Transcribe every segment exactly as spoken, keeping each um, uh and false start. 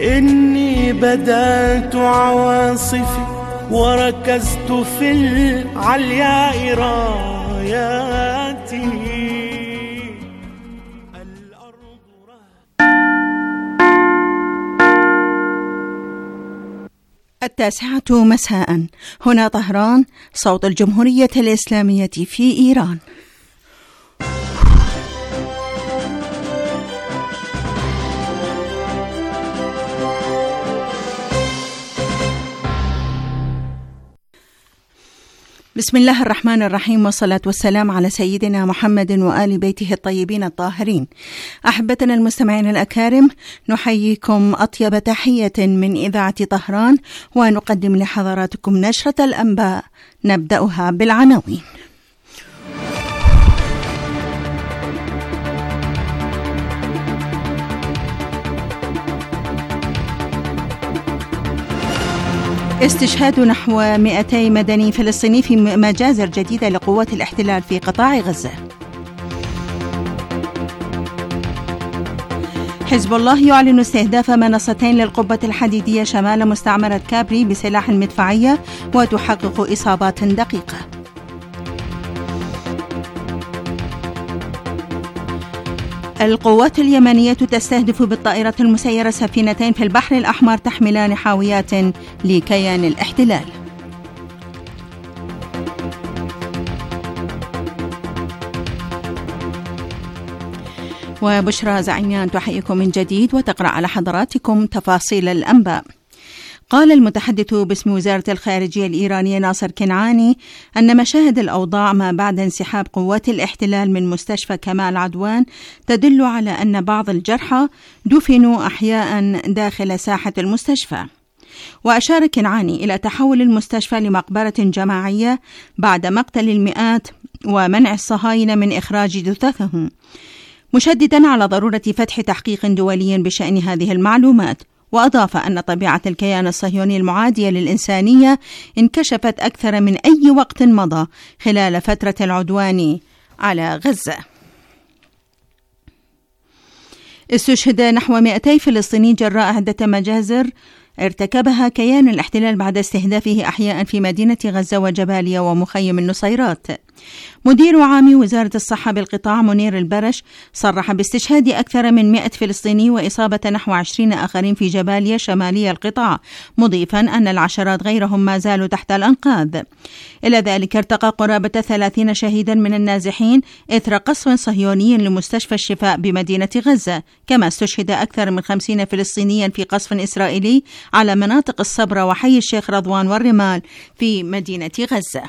إني بدأت عواصفي وركزت في العلياء راياتي. التاسعة مساء، هنا طهران، صوت الجمهورية الإسلامية في إيران. بسم الله الرحمن الرحيم، والصلاة والسلام على سيدنا محمد وآل بيته الطيبين الطاهرين. أحبتنا المستمعين الأكارم، نحييكم أطيب تحية من إذاعة طهران، ونقدم لحضراتكم نشرة الأنباء، نبدأها بالعناوين. استشهاد نحو مئتي مدني فلسطيني في مجازر جديدة لقوات الاحتلال في قطاع غزة. حزب الله يعلن استهداف منصتين للقبة الحديدية شمال مستعمرة كابري بسلاح مدفعية وتحقق إصابات دقيقة. القوات اليمنية تستهدف بالطائرة المسيرة سفينتين في البحر الأحمر تحملان حاويات لكيان الاحتلال. وبشرى زعيميان تحييكم من جديد وتقرأ على حضراتكم تفاصيل الأنباء. قال المتحدث باسم وزارة الخارجية الإيرانية ناصر كنعاني أن مشاهد الأوضاع ما بعد انسحاب قوات الاحتلال من مستشفى كمال عدوان تدل على أن بعض الجرحى دفنوا أحياء داخل ساحة المستشفى. وأشار كنعاني إلى تحول المستشفى لمقبرة جماعية بعد مقتل المئات ومنع الصهاينة من إخراج جثثهم، مشددا على ضرورة فتح تحقيق دولي بشأن هذه المعلومات. وأضاف أن طبيعة الكيان الصهيوني المعادية للإنسانية انكشفت أكثر من أي وقت مضى خلال فترة العدوان على غزة. استشهد نحو مئتي فلسطيني جراء عدة مجازر ارتكبها كيان الاحتلال بعد استهدافه أحياء في مدينة غزة وجباليا ومخيم النصيرات. مدير عام وزارة الصحة بالقطاع منير البرش صرح باستشهاد أكثر من مئة فلسطيني وإصابة نحو عشرين آخرين في جباليا شمالي القطاع، مضيفا أن العشرات غيرهم ما زالوا تحت الأنقاض. إلى ذلك ارتقى قرابة ثلاثين شهيدا من النازحين إثر قصف صهيوني لمستشفى الشفاء بمدينة غزة، كما استشهد أكثر من خمسين فلسطينيا في قصف إسرائيلي على مناطق الصبرة وحي الشيخ رضوان والرمال في مدينة غزة.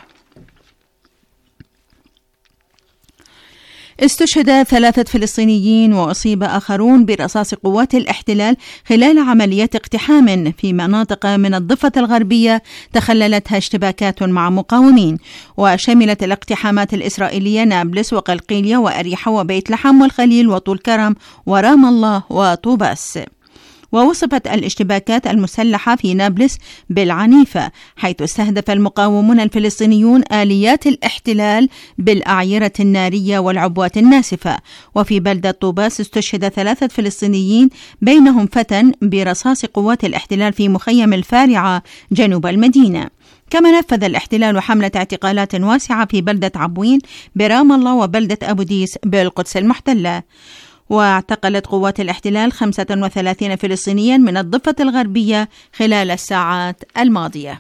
استشهد ثلاثة فلسطينيين وأصيب آخرون برصاص قوات الاحتلال خلال عملية اقتحام في مناطق من الضفة الغربية تخللتها اشتباكات مع مقاومين، وشملت الاقتحامات الإسرائيلية نابلس وقلقيلية وأريحة وبيت لحم والخليل وطول كرم ورام الله وطوباس. ووصفت الاشتباكات المسلحة في نابلس بالعنيفة، حيث استهدف المقاومون الفلسطينيون آليات الاحتلال بالأعيرة النارية والعبوات الناسفة. وفي بلدة طوباس استشهد ثلاثة فلسطينيين بينهم فتى برصاص قوات الاحتلال في مخيم الفارعة جنوب المدينة. كما نفذ الاحتلال حملة اعتقالات واسعة في بلدة عبوين برام الله وبلدة أبو ديس بالقدس المحتلة. واعتقلت قوات الاحتلال خمسة وثلاثين فلسطينيا من الضفة الغربية خلال الساعات الماضية.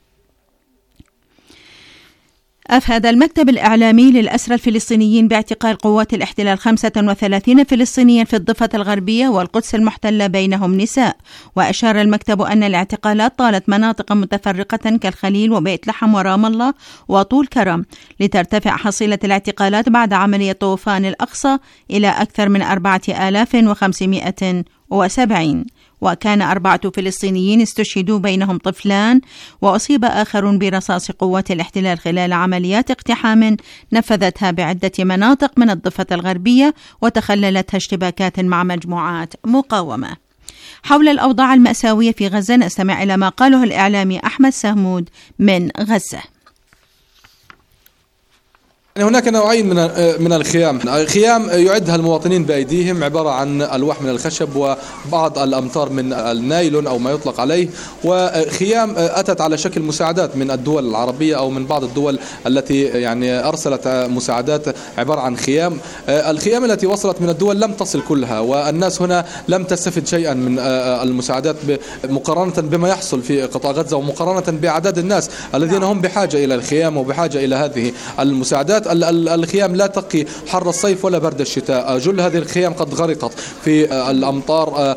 أفاد المكتب الإعلامي للأسرى الفلسطينيين باعتقال قوات الاحتلال خمسة وثلاثين فلسطينيا في الضفة الغربية والقدس المحتلة بينهم نساء. وأشار المكتب أن الاعتقالات طالت مناطق متفرقة كالخليل وبيت لحم ورام الله وطول كرم، لترتفع حصيلة الاعتقالات بعد عملية طوفان الأقصى إلى أكثر من أربعة آلاف وخمسمائة وسبعين. وكان أربعة فلسطينيين استشهدوا بينهم طفلان، وأصيب آخر برصاص قوات الاحتلال خلال عمليات اقتحام نفذتها بعدة مناطق من الضفة الغربية وتخللتها اشتباكات مع مجموعات مقاومة. حول الأوضاع المأساوية في غزة نستمع إلى ما قاله الإعلامي أحمد سهمود من غزة. هناك نوعين من من الخيام، خيام يعدها المواطنين بأيديهم عبارة عن ألواح من الخشب وبعض الأمتار من النايلون أو ما يطلق عليه، وخيام أتت على شكل مساعدات من الدول العربية أو من بعض الدول التي يعني أرسلت مساعدات عبارة عن خيام. الخيام التي وصلت من الدول لم تصل كلها، والناس هنا لم تستفد شيئا من المساعدات مقارنة بما يحصل في قطاع غزة ومقارنة بأعداد الناس الذين هم بحاجة إلى الخيام وبحاجة إلى هذه المساعدات. الخيام لا تقي حر الصيف ولا برد الشتاء، جل هذه الخيام قد غرقت في الأمطار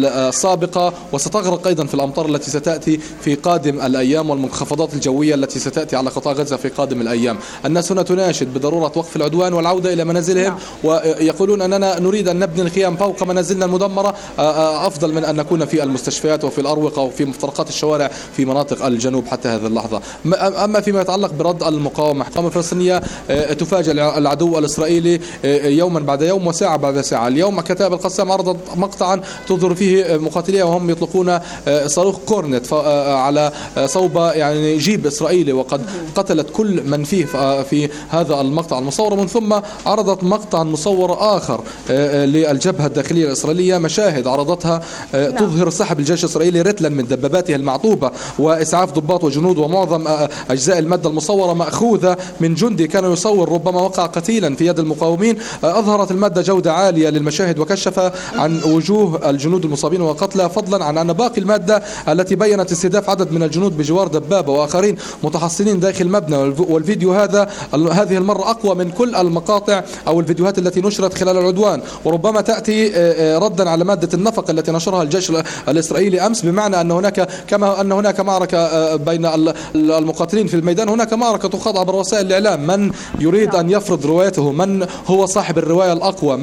السابقة وستغرق أيضا في الأمطار التي ستأتي في قادم الأيام والمنخفضات الجوية التي ستأتي على قطاع غزة في قادم الأيام. الناس هنا تناشد بضرورة وقف العدوان والعودة إلى منازلهم، ويقولون أننا نريد أن نبني الخيام فوق منازلنا المدمرة أفضل من أن نكون في المستشفيات وفي الأروقة وفي مفترقات الشوارع في مناطق الجنوب حتى هذه اللحظة. أما فيما يتعلق برد المقاومة، المقاومة الفلسطينية تفاجأ العدو الإسرائيلي يوما بعد يوم وساعة بعد ساعة. اليوم كتائب القسام عرضت مقطعا تظهر فيه مقاتليها وهم يطلقون صاروخ كورنت على صوب يعني جيب إسرائيلي، وقد قتلت كل من فيه في هذا المقطع المصور. من ثم عرضت مقطعا مصور آخر للجبهة الداخلية الإسرائيلية، مشاهد عرضتها تظهر سحب الجيش الإسرائيلي رتلا من دباباته المعطوبة وإسعاف ضباط وجنود، ومعظم أجزاء المادة المصورة مأخوذة من جندي كان يصور ربما وقع قتيلا في يد المقاومين. أظهرت المادة جودة عالية للمشاهد وكشف عن وجوه الجنود المصابين وقتلى، فضلا عن أن باقي المادة التي بيّنت استهداف عدد من الجنود بجوار دبابة وآخرين متحصنين داخل مبنى. والفيديو هذا هذه المرة أقوى من كل المقاطع أو الفيديوهات التي نشرت خلال العدوان، وربما تأتي ردا على مادة النفق التي نشرها الجيش الإسرائيلي أمس، بمعنى أن هناك كما أن هناك معركة بين المقاتلين في الميدان، هناك معركة تخاض عبر وسائل الإعلام، من يريد أن يفرض روايته، من هو صاحب الرواية الأقوى.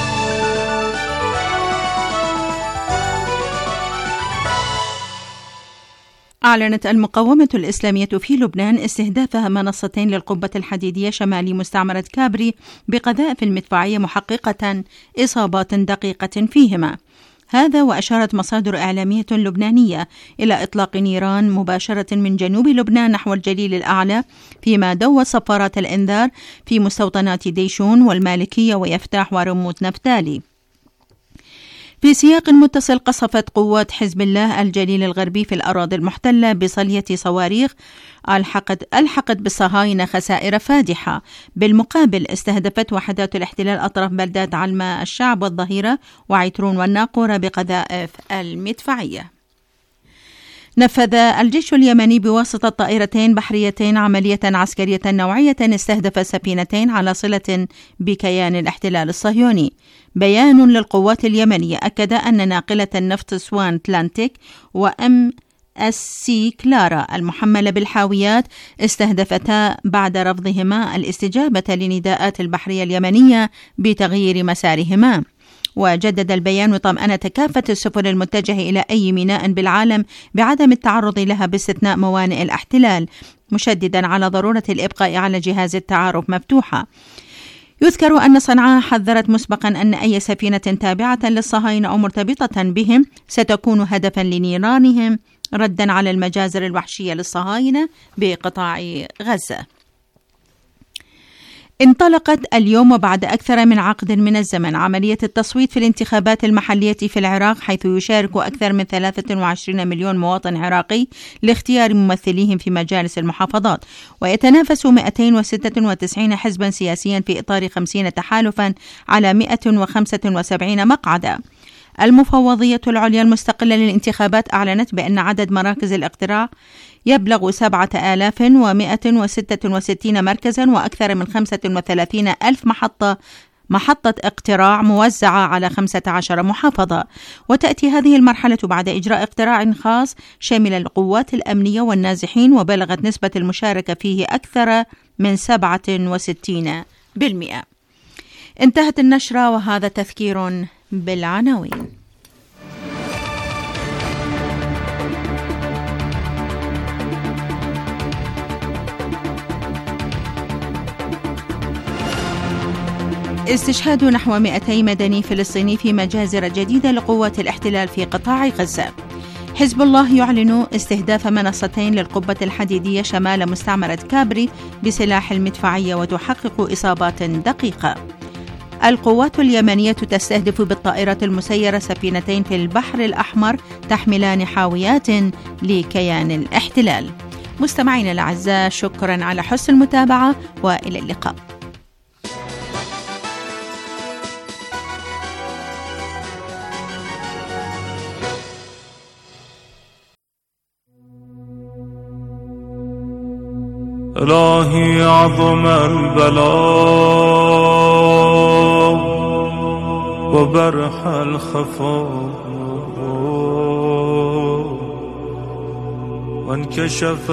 أعلنت المقاومة الإسلامية في لبنان استهداف منصتين للقبة الحديدية شمال مستعمرة كابري بقذائف المدفعية، محققة إصابات دقيقة فيهما. هذا وأشارت مصادر إعلامية لبنانية إلى إطلاق نيران مباشرة من جنوب لبنان نحو الجليل الأعلى، فيما دوت صفارات الإنذار في مستوطنات ديشون والمالكية ويفتاح ورموز نفتالي. في سياق متصل، قصفت قوات حزب الله الجليل الغربي في الأراضي المحتلة بصلية صواريخ ألحقت ألحقت بالصهاينة خسائر فادحة. بالمقابل، استهدفت وحدات الاحتلال أطراف بلدات علماء الشعب والظهيرة وعيترون والناقورة بقذائف المدفعية. نفذ الجيش اليمني بواسطة طائرتين بحريتين عملية عسكرية نوعية استهدف سفينتين على صلة بكيان الاحتلال الصهيوني. بيان للقوات اليمنية أكد أن ناقلة النفط سوان أتلانتيك وأم اس سي كلارا المحملة بالحاويات استهدفتا بعد رفضهما الاستجابة لنداءات البحرية اليمنية بتغيير مسارهما. وجدد البيان طمأنة كافة السفن المتجهة إلى أي ميناء بالعالم بعدم التعرض لها باستثناء موانئ الاحتلال، مشددا على ضرورة الإبقاء على جهاز التعارف مفتوحة. يذكر أن صنعاء حذرت مسبقا أن أي سفينة تابعة للصهاينة أو مرتبطة بهم ستكون هدفا لنيرانهم، ردا على المجازر الوحشية للصهاينة بقطاع غزة. انطلقت اليوم وبعد أكثر من عقد من الزمن عملية التصويت في الانتخابات المحلية في العراق، حيث يشارك أكثر من ثلاثة وعشرين مليون مواطن عراقي لاختيار ممثليهم في مجالس المحافظات، ويتنافس مئتين وستة وتسعين حزبا سياسيا في إطار خمسين تحالفا على مئة وخمسة وسبعين مقعدا. المفوضية العليا المستقلة للانتخابات أعلنت بأن عدد مراكز الاقتراع يبلغ سبعة آلاف ومئة وستة وستين مركزا وأكثر من خمسة وثلاثين ألف محطة محطة اقتراع موزعة على خمسة عشر محافظة. وتأتي هذه المرحلة بعد إجراء اقتراع خاص شامل القوات الأمنية والنازحين، وبلغت نسبة المشاركة فيه أكثر من سبعة وستين بالمئة. انتهت النشرة وهذا تذكير بالعناوين. استشهاد نحو مئتي مدني فلسطيني في مجازر جديدة لقوات الاحتلال في قطاع غزة. حزب الله يعلن استهداف منصتين للقبة الحديدية شمال مستعمرة كابري بسلاح المدفعية وتحقق إصابات دقيقة. القوات اليمنية تستهدف بالطائرة المسيرة سفينتين في البحر الأحمر تحملان حاويات لكيان الاحتلال. مستمعينا الأعزاء، شكرا على حسن المتابعة وإلى اللقاء. إلهي عظم البلاء وبرح الخفاء وانكشف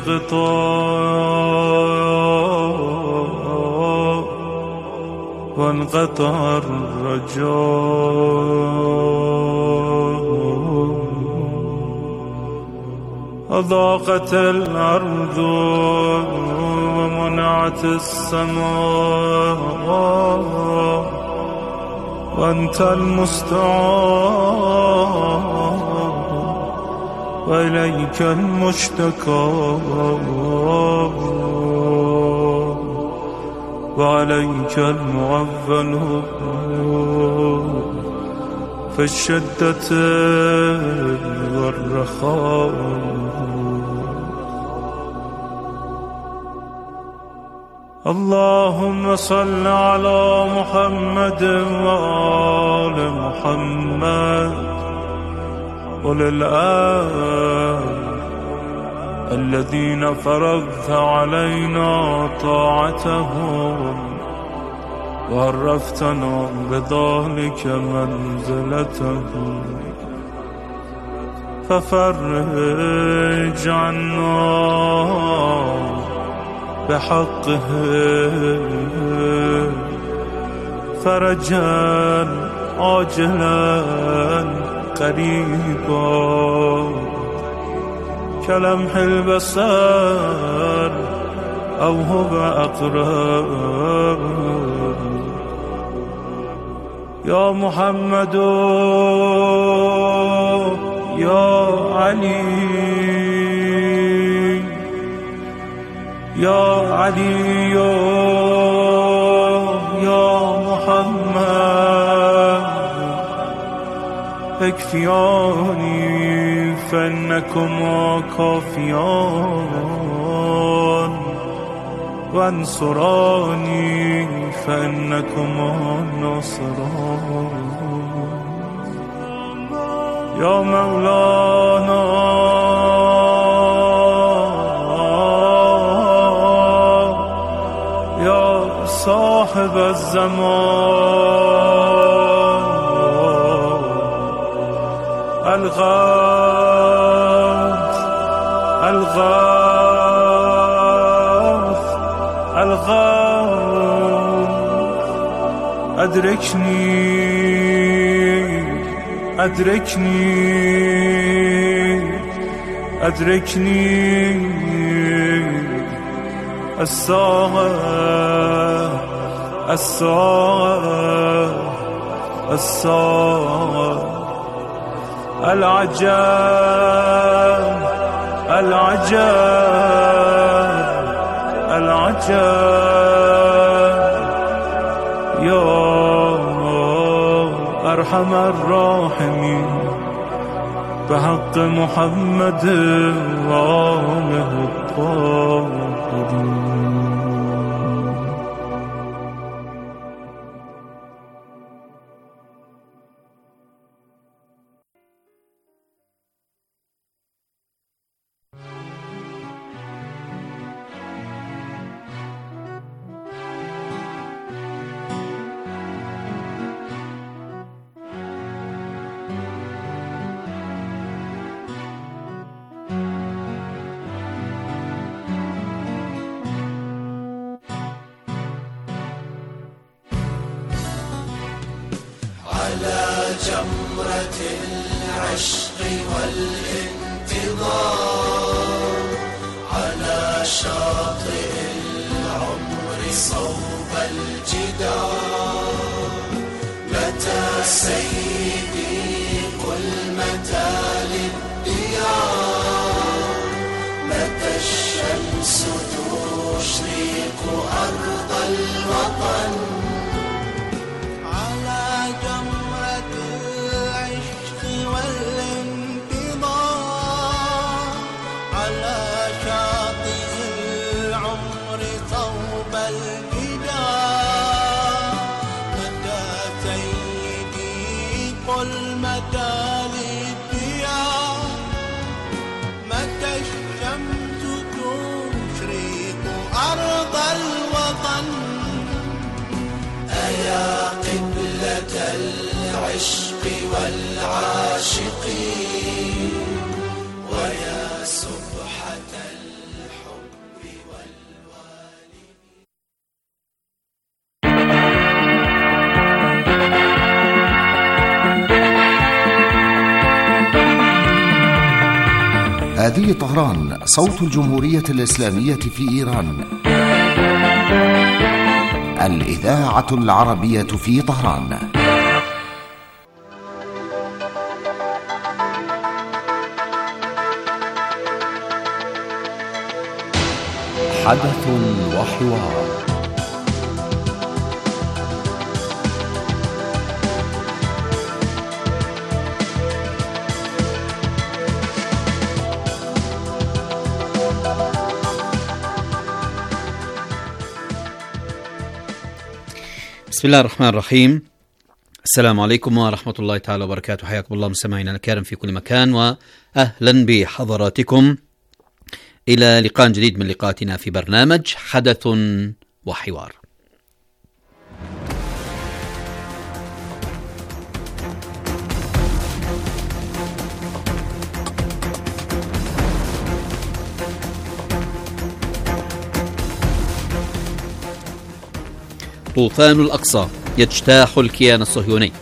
الغطاء وانقطع الرجاء وضاقت الأرض ومنعت السماء وأنت المستعان وإليك المشتكى وعليك المعول في الشدة والرخاء. اللهم صل على محمد وآل محمد وللآل الذين فرضت علينا طاعتهم وعرفتنا بذلك منزلتهم، ففرج عنا بحقه فرجا عاجلا قريبا كلمح البصر أو هو أقرب. يا محمد يا علي يا علي يا محمد اكفياني فإنكما كافيان وانصراني فإنكما ناصران. يا مولانا يا صاحب الزمان الغاث الغاث الغاث أدركني أدركني أدركني الساعة الساعة الساعة العجاب العجاب العجاب. يا أرحم الراحمين بحق محمد وآله الطاهرين. على جمرة العشق والانتظار على شاطئ العمر صوب الجدار. متى سيدي قل متى للدين هذه طهران، صوت الجمهورية الإسلامية في إيران، الإذاعة العربية في طهران. حدث وحوار. بسم الله الرحمن الرحيم. السلام عليكم ورحمة الله تعالى وبركاته. حياكم الله مستمعينا الكرام في كل مكان، وأهلا بحضراتكم إلى لقاء جديد من لقاءاتنا في برنامج حدث وحوار. طوفان الأقصى يجتاح الكيان الصهيوني.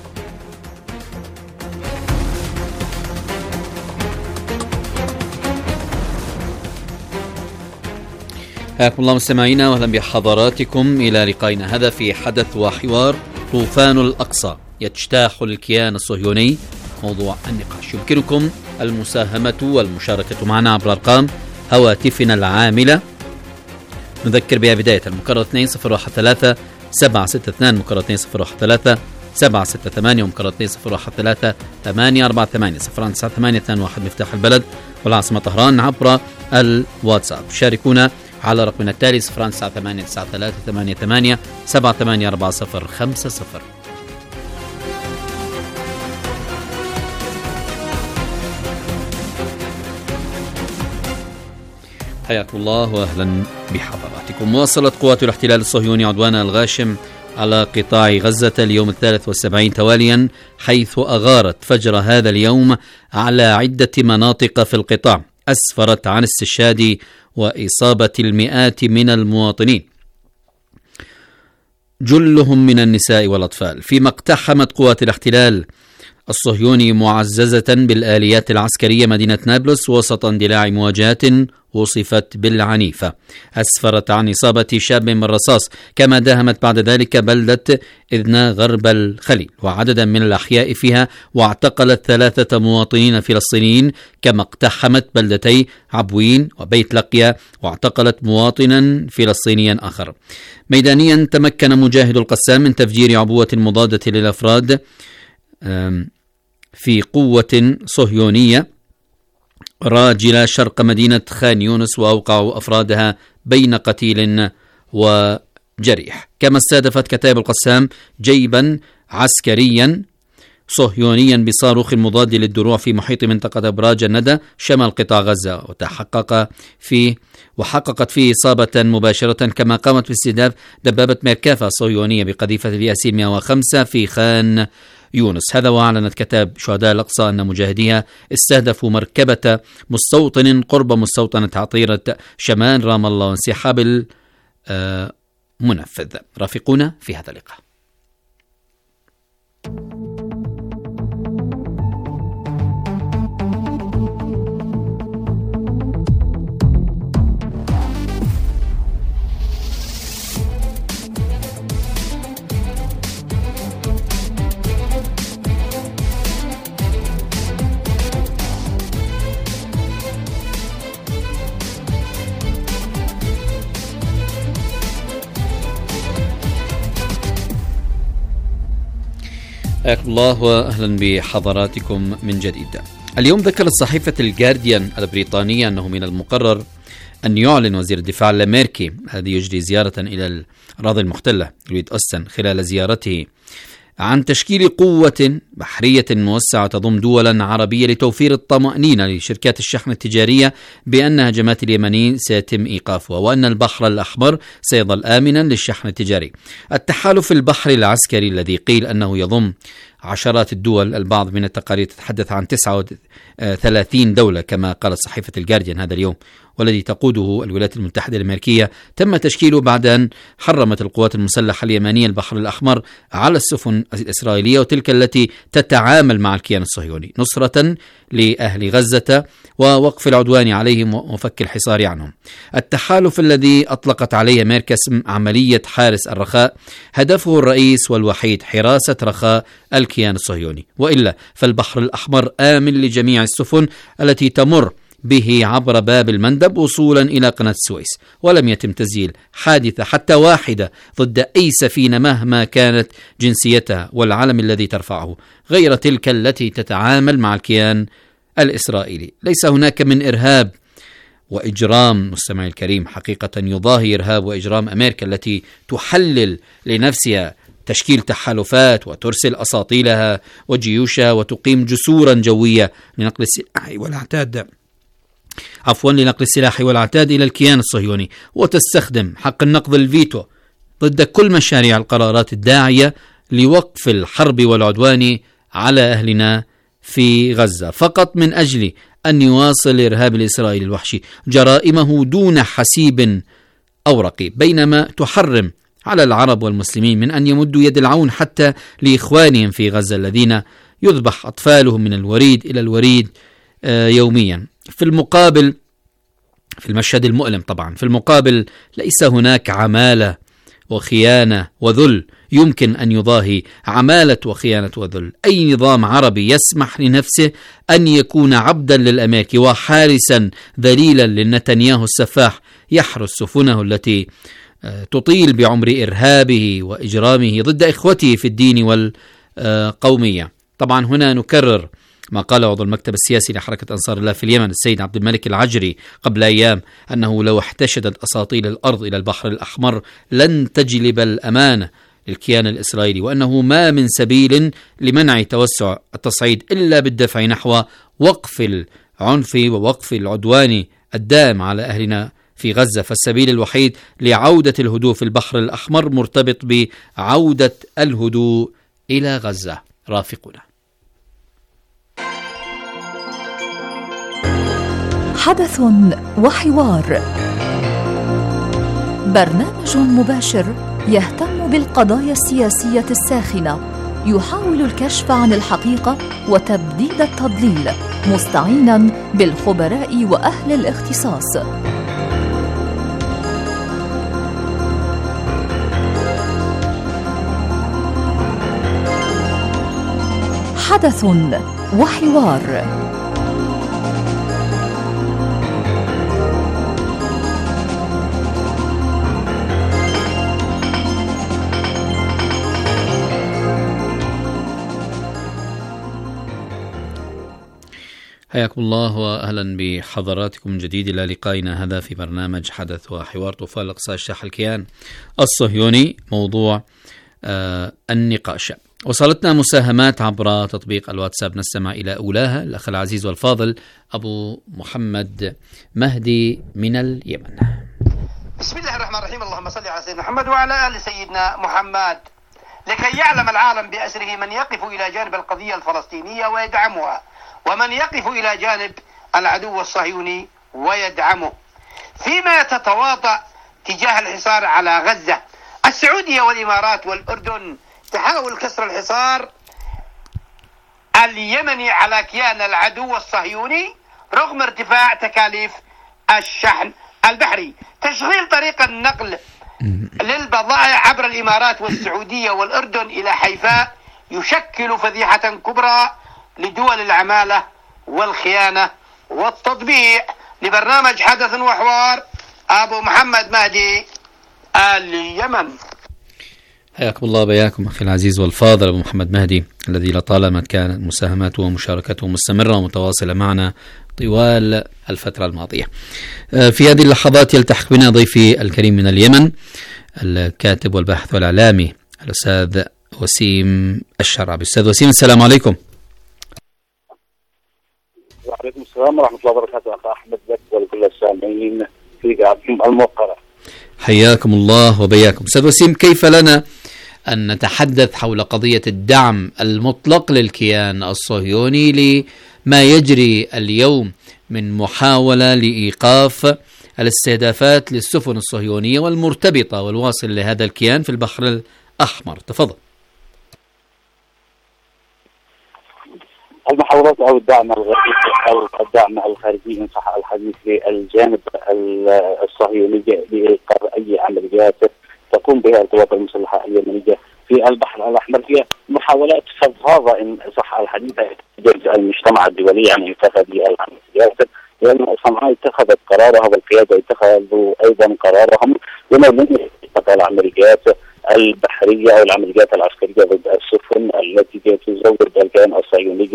حياكم الله مستمعينا واهلا بحضراتكم الى لقائنا هذا في حدث وحوار. طوفان الأقصى يجتاح الكيان الصهيوني موضوع النقاش. يمكنكم المساهمة والمشاركة معنا عبر أرقام هواتفنا العاملة. نذكر بها بداية المكرر اثنين صفر واحد ثلاثة سبعة ستة اثنين، مكرر اثنين صفر واحد ثلاثة سبعة ستة ثمانية، ومكرر اثنين صفر واحد ثلاثة ثمانية أربعة ثمانية صفر تسعة ثمانية اثنين واحد مفتاح البلد والعاصمة طهران عبر الواتساب. شاركونا على رقمنا التالي صفر تسعة ثمانية تسعة ثلاثة ثمانية ثمانية سبعة ثمانية أربعة صفر خمسة صفر. حياكم الله واهلا بحضراتكم. واصلت قوات الاحتلال الصهيوني عدوانها الغاشم على قطاع غزة اليوم الثالث والسبعين تواليا، حيث أغارت فجر هذا اليوم على عدة مناطق في القطاع، أسفرت عن استشهاد وإصابة المئات من المواطنين جلهم من النساء والأطفال، فيما اقتحمت قوات الاحتلال الصهيوني معززة بالآليات العسكرية مدينة نابلس وسط اندلاع مواجهات وصفت بالعنيفة، أسفرت عن إصابة شاب بالرصاص، كما داهمت بعد ذلك بلدة إذنا غرب الخليل وعددا من الأحياء فيها، واعتقلت ثلاثة مواطنين فلسطينيين، كما اقتحمت بلدتي عبوين وبيت لقيا واعتقلت مواطنا فلسطينيا آخر. ميدانيا تمكن مجاهد القسام من تفجير عبوة مضادة للأفراد في قوة صهيونية راجلة شرق مدينة خان يونس، وأوقعوا أفرادها بين قتيل وجريح. كما استهدفت كتائب القسام جيبا عسكريا صهيونيا بصاروخ مضاد للدروع في محيط منطقة أبراج الندى شمال قطاع غزة، وتحقق فيه وحققت فيه إصابة مباشرة. كما قامت باستهداف دبابة ميركافا صهيونية بقذيفة الياسين مئة وخمسة في خان يونس. هذا وأعلنت كتاب شهداء الأقصى أن مجاهديها استهدفوا مركبة مستوطن قرب مستوطنة عطيرة شمال رام الله وانسحاب المنفذ. رافقونا في هذا اللقاء. حياكم الله واهلا بحضراتكم من جديد. اليوم ذكرت صحيفة الجارديان البريطانية أنه من المقرر أن يعلن وزير الدفاع الأمريكي الذي يجري زيارة إلى الأراضي المحتلة ريد أوستن خلال زيارته عن تشكيل قوة بحرية موسعة تضم دولا عربية لتوفير الطمأنينة لشركات الشحن التجارية بأن هجمات اليمنيين سيتم إيقافها، وأن البحر الأحمر سيظل آمنا للشحن التجاري. التحالف البحري العسكري الذي قيل أنه يضم عشرات الدول، البعض من التقارير تتحدث عن تسعة وثلاثين دولة كما قالت صحيفة الجارديان هذا اليوم، والذي تقوده الولايات المتحدة الأمريكية تم تشكيله بعد أن حرمت القوات المسلحة اليمنية البحر الأحمر على السفن الإسرائيلية وتلك التي تتعامل مع الكيان الصهيوني نصرة لأهل غزة ووقف العدوان عليهم وفك الحصار عنهم. التحالف الذي أطلقت عليه أمريكا اسم عملية حارس الرخاء هدفه الرئيس والوحيد حراسة رخاء الكيان الصهيوني، وإلا فالبحر الأحمر آمن لجميع السفن التي تمر به عبر باب المندب وصولا إلى قناة السويس، ولم يتم تسجيل حادثة حتى واحدة ضد أي سفينة مهما كانت جنسيتها والعلم الذي ترفعه غير تلك التي تتعامل مع الكيان الإسرائيلي. ليس هناك من إرهاب وإجرام مستمعي الكريم حقيقة يضاهي إرهاب وإجرام أمريكا التي تحلل لنفسها تشكيل تحالفات وترسل أساطيلها وجيوشها وتقيم جسورا جوية لنقل السلاح والعتاد عفوا لنقل السلاح والعتاد إلى الكيان الصهيوني، وتستخدم حق النقض الفيتو ضد كل مشاريع القرارات الداعية لوقف الحرب والعدوان على أهلنا في غزة فقط من أجل أن يواصل الإرهاب الإسرائيلي الوحشي جرائمه دون حسيب أو رقيب، بينما تحرم على العرب والمسلمين من أن يمدوا يد العون حتى لإخوانهم في غزة الذين يذبح أطفالهم من الوريد إلى الوريد يوميا. في المقابل في المشهد المؤلم طبعا في المقابل ليس هناك عمالة وخيانة وذل يمكن أن يضاهي عمالة وخيانة وذل أي نظام عربي يسمح لنفسه أن يكون عبدا للأمريكي وحارسا ذليلا للنتنياهو السفاح يحرس سفنه التي تطيل بعمر إرهابه وإجرامه ضد إخوته في الدين والقومية. طبعا هنا نكرر ما قال عضو المكتب السياسي لحركة أنصار الله في اليمن السيد عبد الملك العجري قبل أيام أنه لو احتشدت أساطيل الأرض إلى البحر الأحمر لن تجلب الأمانة للكيان الإسرائيلي، وأنه ما من سبيل لمنع توسع التصعيد إلا بالدفع نحو وقف العنف ووقف العدوان الدائم على أهلنا في غزة، فالسبيل الوحيد لعودة الهدوء في البحر الأحمر مرتبط بعودة الهدوء إلى غزة. رافقنا. حدث وحوار، برنامج مباشر يهتم بالقضايا السياسية الساخنة، يحاول الكشف عن الحقيقة وتبديد التضليل مستعينا بالخبراء وأهل الاختصاص. حدث وحوار. حياكم الله وأهلا بحضراتكم من جديد إلى لقائنا هذا في برنامج حدث وحوار. طوفان الأقصى اجتاح الكيان الصهيوني موضوع آه النقاش. وصلتنا مساهمات عبر تطبيق الواتساب، نستمع إلى أولاها الأخ العزيز والفاضل أبو محمد مهدي من اليمن. بسم الله الرحمن الرحيم، اللهم صل على سيدنا محمد وعلى آل سيدنا محمد. لكي يعلم العالم بأسره من يقف إلى جانب القضية الفلسطينية ويدعمها، ومن يقف إلى جانب العدو الصهيوني ويدعمه. فيما تتواطأ تجاه الحصار على غزة، السعودية والإمارات والأردن تحاول كسر الحصار اليمني على كيان العدو الصهيوني رغم ارتفاع تكاليف الشحن البحري. تشغيل طريق النقل للبضائع عبر الإمارات والسعودية والأردن إلى حيفاء يشكل فضيحة كبرى لدول العمالة والخيانة والتطبيع. لبرنامج حدث وحوار، أبو محمد مهدي اليمن. حياكم الله بياكم أخي العزيز والفاضل أبو محمد مهدي الذي لطالما كانت مساهماته ومشاركته مستمرة ومتواصلة معنا طوال الفترة الماضية. في هذه اللحظات يلتحق بنا ضيفي الكريم من اليمن الكاتب والباحث والإعلامي الأستاذ وسيم الشرعبي. أستاذ وسيم، السلام عليكم. وعليكم السلام ورحمة الله وبركاته أخي أحمد لك ولكل السامعين في قاعدتكم الموقرة. حياكم الله وبياكم. أستاذ وسيم، كيف لنا أن نتحدث حول قضية الدعم المطلق للكيان الصهيوني ما يجري اليوم من محاولة لإيقاف الاستهدافات للسفن الصهيونية والمرتبطة والواصل لهذا الكيان في البحر الأحمر. تفضل. المحاولات او الدعم الغربي او الدعم الخارجي ان صح الحديث للجانب الصهيوني لايقاف اي عمليات تقوم بها القوات المسلحه اليمنيه في البحر الاحمر هي محاولات فضفاضه ان صح الحديث جزء المجتمع الدولي عن ايقاف هذه العمليات، لان صنعاء اتخذت قرارها والقياده اتخذوا ايضا قرارهم بما يمكن العمليات البحريه او العمليات العسكريه ضد السفن التي تزود الكيان الصهيوني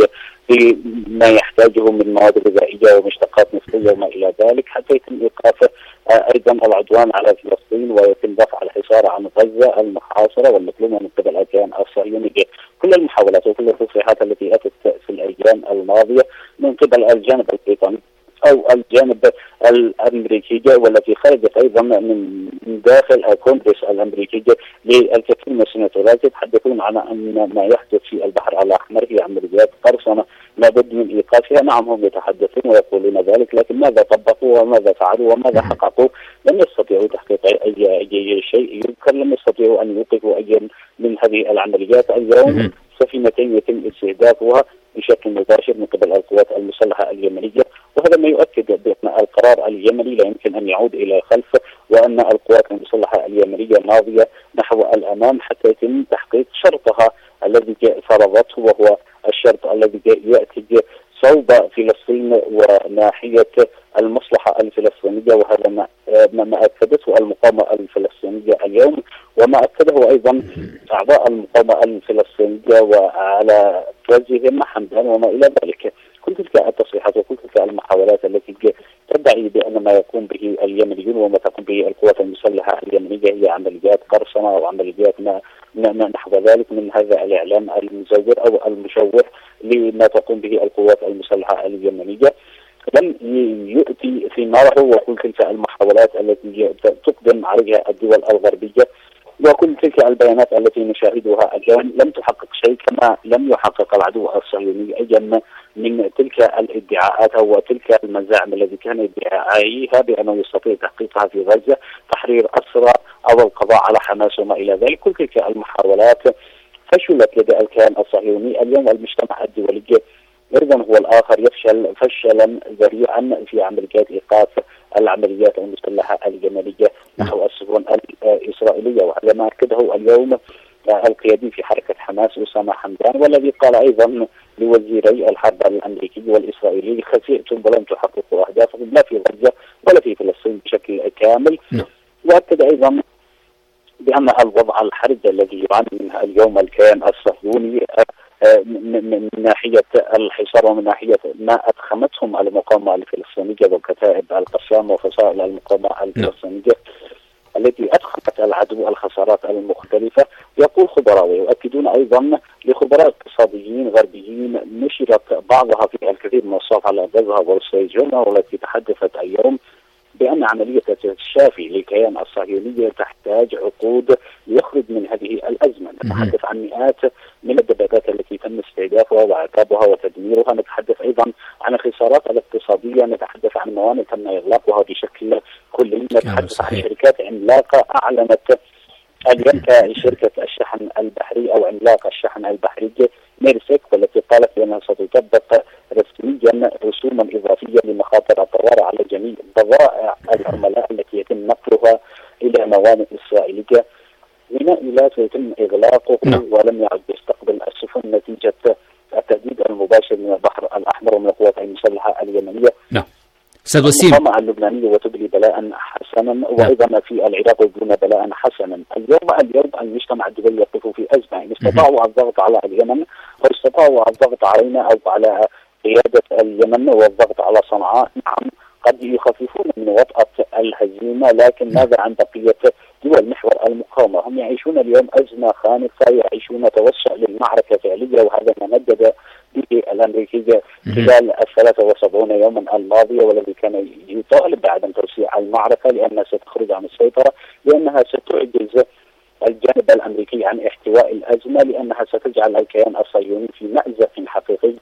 بما يحتاجه من مواد غذائيه ومشتقات نفطيه وما الى ذلك، حتى يتم ايقاف ايضا العدوان على فلسطين ويتم رفع الحصار عن غزه المحاصره والمظلومه من قبل الكيان الصهيوني. كل المحاولات وكل التصريحات التي اتت في الايام الماضيه من قبل الجانب البريطاني او الجانب الامريكي والتي خرجت ايضا من داخل الكونغرس الامريكي للكثير من السناتورات يتحدثون عن ان ما يحدث في البحر الاحمر هي عمليات قرصنه لابد من ايقافها. نعم هم يتحدثون ويقولون ذلك، لكن ماذا طبقوا وماذا فعلوا وماذا حققوا؟ لم يستطيعوا تحقيق اي اي شيء يذكر، لم يستطيعوا ان يوقفوا اي من هذه العمليات. اليوم سفينتين يتم استهدافها بشكل مباشر من قبل القوات المسلحه اليمنيه، وهذا ما يؤكد بان القرار اليمني لا يمكن ان يعود الى الخلف، وان القوات المسلحه اليمنيه ناضيه نحو الامام حتى يتم تحقيق شرطها الذي فرضته، وهو الشرط الذي ياتي صوب فلسطين وناحيه المصلحه الفلسطينيه، وهذا ما ما اكدته المقاومه الفلسطينيه اليوم وما اكده ايضا اعضاء المقاومه الفلسطينيه وعلى وجههم حمدان وما الى ذلك. كل تلك التصريحات وكل تلك المحاولات التي تدعي بان ما يقوم به اليمنيون وما تقوم به القوات المسلحه اليمنيه هي عمليات قرصنه او عمليات ما نحو ذلك من هذا الاعلام المزور او المشوه لما تقوم به القوات المسلحه اليمنيه لم يؤتي ثماره، وكل تلك المحاولات التي تقدم عليها الدول الغربيه وكل تلك البيانات التي نشاهدها اليوم لم تحقق شيء، كما لم يحقق العدو الصهيوني اي من تلك الادعاءات او تلك المزاعم التي كان يدعيها بانه يستطيع تحقيقها في غزه، تحرير اسرى او القضاء على حماس وما الى ذلك. كل تلك المحاولات فشلت لدى الكيان الصهيوني. اليوم المجتمع الدولي ايضا هو الاخر يفشل فشلا ذريعا في عمليات ايقاف العمليات المسلحه اليمنيه نحو السفن الاسرائيليه، وهذا ما اكده اليوم القيادي في حركه حماس اسامه حمدان، والذي قال ايضا لوزيري الحرب الامريكي والاسرائيلي خسئتم ولم تحققوا اهدافكم لا في غزه ولا في فلسطين بشكل كامل. واكد ايضا بان الوضع الحرج الذي يعاني منه اليوم الكيان الصهيوني من ناحيه الحصار ومن ناحيه ما ادخمتهم المقاومه الفلسطينيه وكتائب القسام وفصائل المقاومه الفلسطينيه التي ادخلت العدو الخسارات المختلفه. يقول خبراء ويؤكدون ايضا لخبراء اقتصاديين غربيين نشرت بعضها في الكثير من الصحف على غزه والسيجونه والتي تحدثت اليوم بأن عملية التشافي للكيان الصهيوني تحتاج عقود ليخرج من هذه الأزمة. نتحدث عن مئات من الدبابات التي تم استهدافها وعقابها وتدميرها، نتحدث أيضا عن الخسارات الاقتصادية، نتحدث عن موانئ تم إغلاقها بشكل كلي، نتحدث عن شركات عملاقة أعلنت اليوم كشركة الشحن البحري أو عملاق الشحن البحري ميرسك، والتي قالت بأنها ستطبق رسميا رسوما إضافية لمخاطر الطوارئ على جميع بضائع العملاء التي يتم نقلها إلى موانئ إسرائيلية لنائلات ويتم إغلاقه م. ولم يعد يستقبل السفن نتيجة التهديد المباشر من البحر الأحمر ومن القوات المسلحة اليمنية. نعم. أستاذ وسيم. المقاومة اللبنانية وتبلي بلاء حسنا وأيضا في العراق يبلون بلاء حسنا. اليوم اليوم المجتمع الدولي يقف في أزمة، إن استطاعوا الضغط على اليمن واستطاعوا الضغط علينا أو على قيادة اليمن والضغط على صنعاء، نعم قد يخففون من وطأة الهزيمة، لكن ماذا عن بقية دول محور المقاومة؟ هم يعيشون اليوم أزمة خانقة، يعيشون توسع للمعركة فعلية، وهذا ما ندد به الأمريكي خلال الثلاثة وسبعون يوما الماضية، والذي كان يطالب بعدم توسيع المعركة لأنها ستخرج عن السيطرة، لأنها ستعجز الجانب الأمريكي عن احتواء الأزمة، لأنها ستجعل الكيان الصهيوني في مأزق حقيقي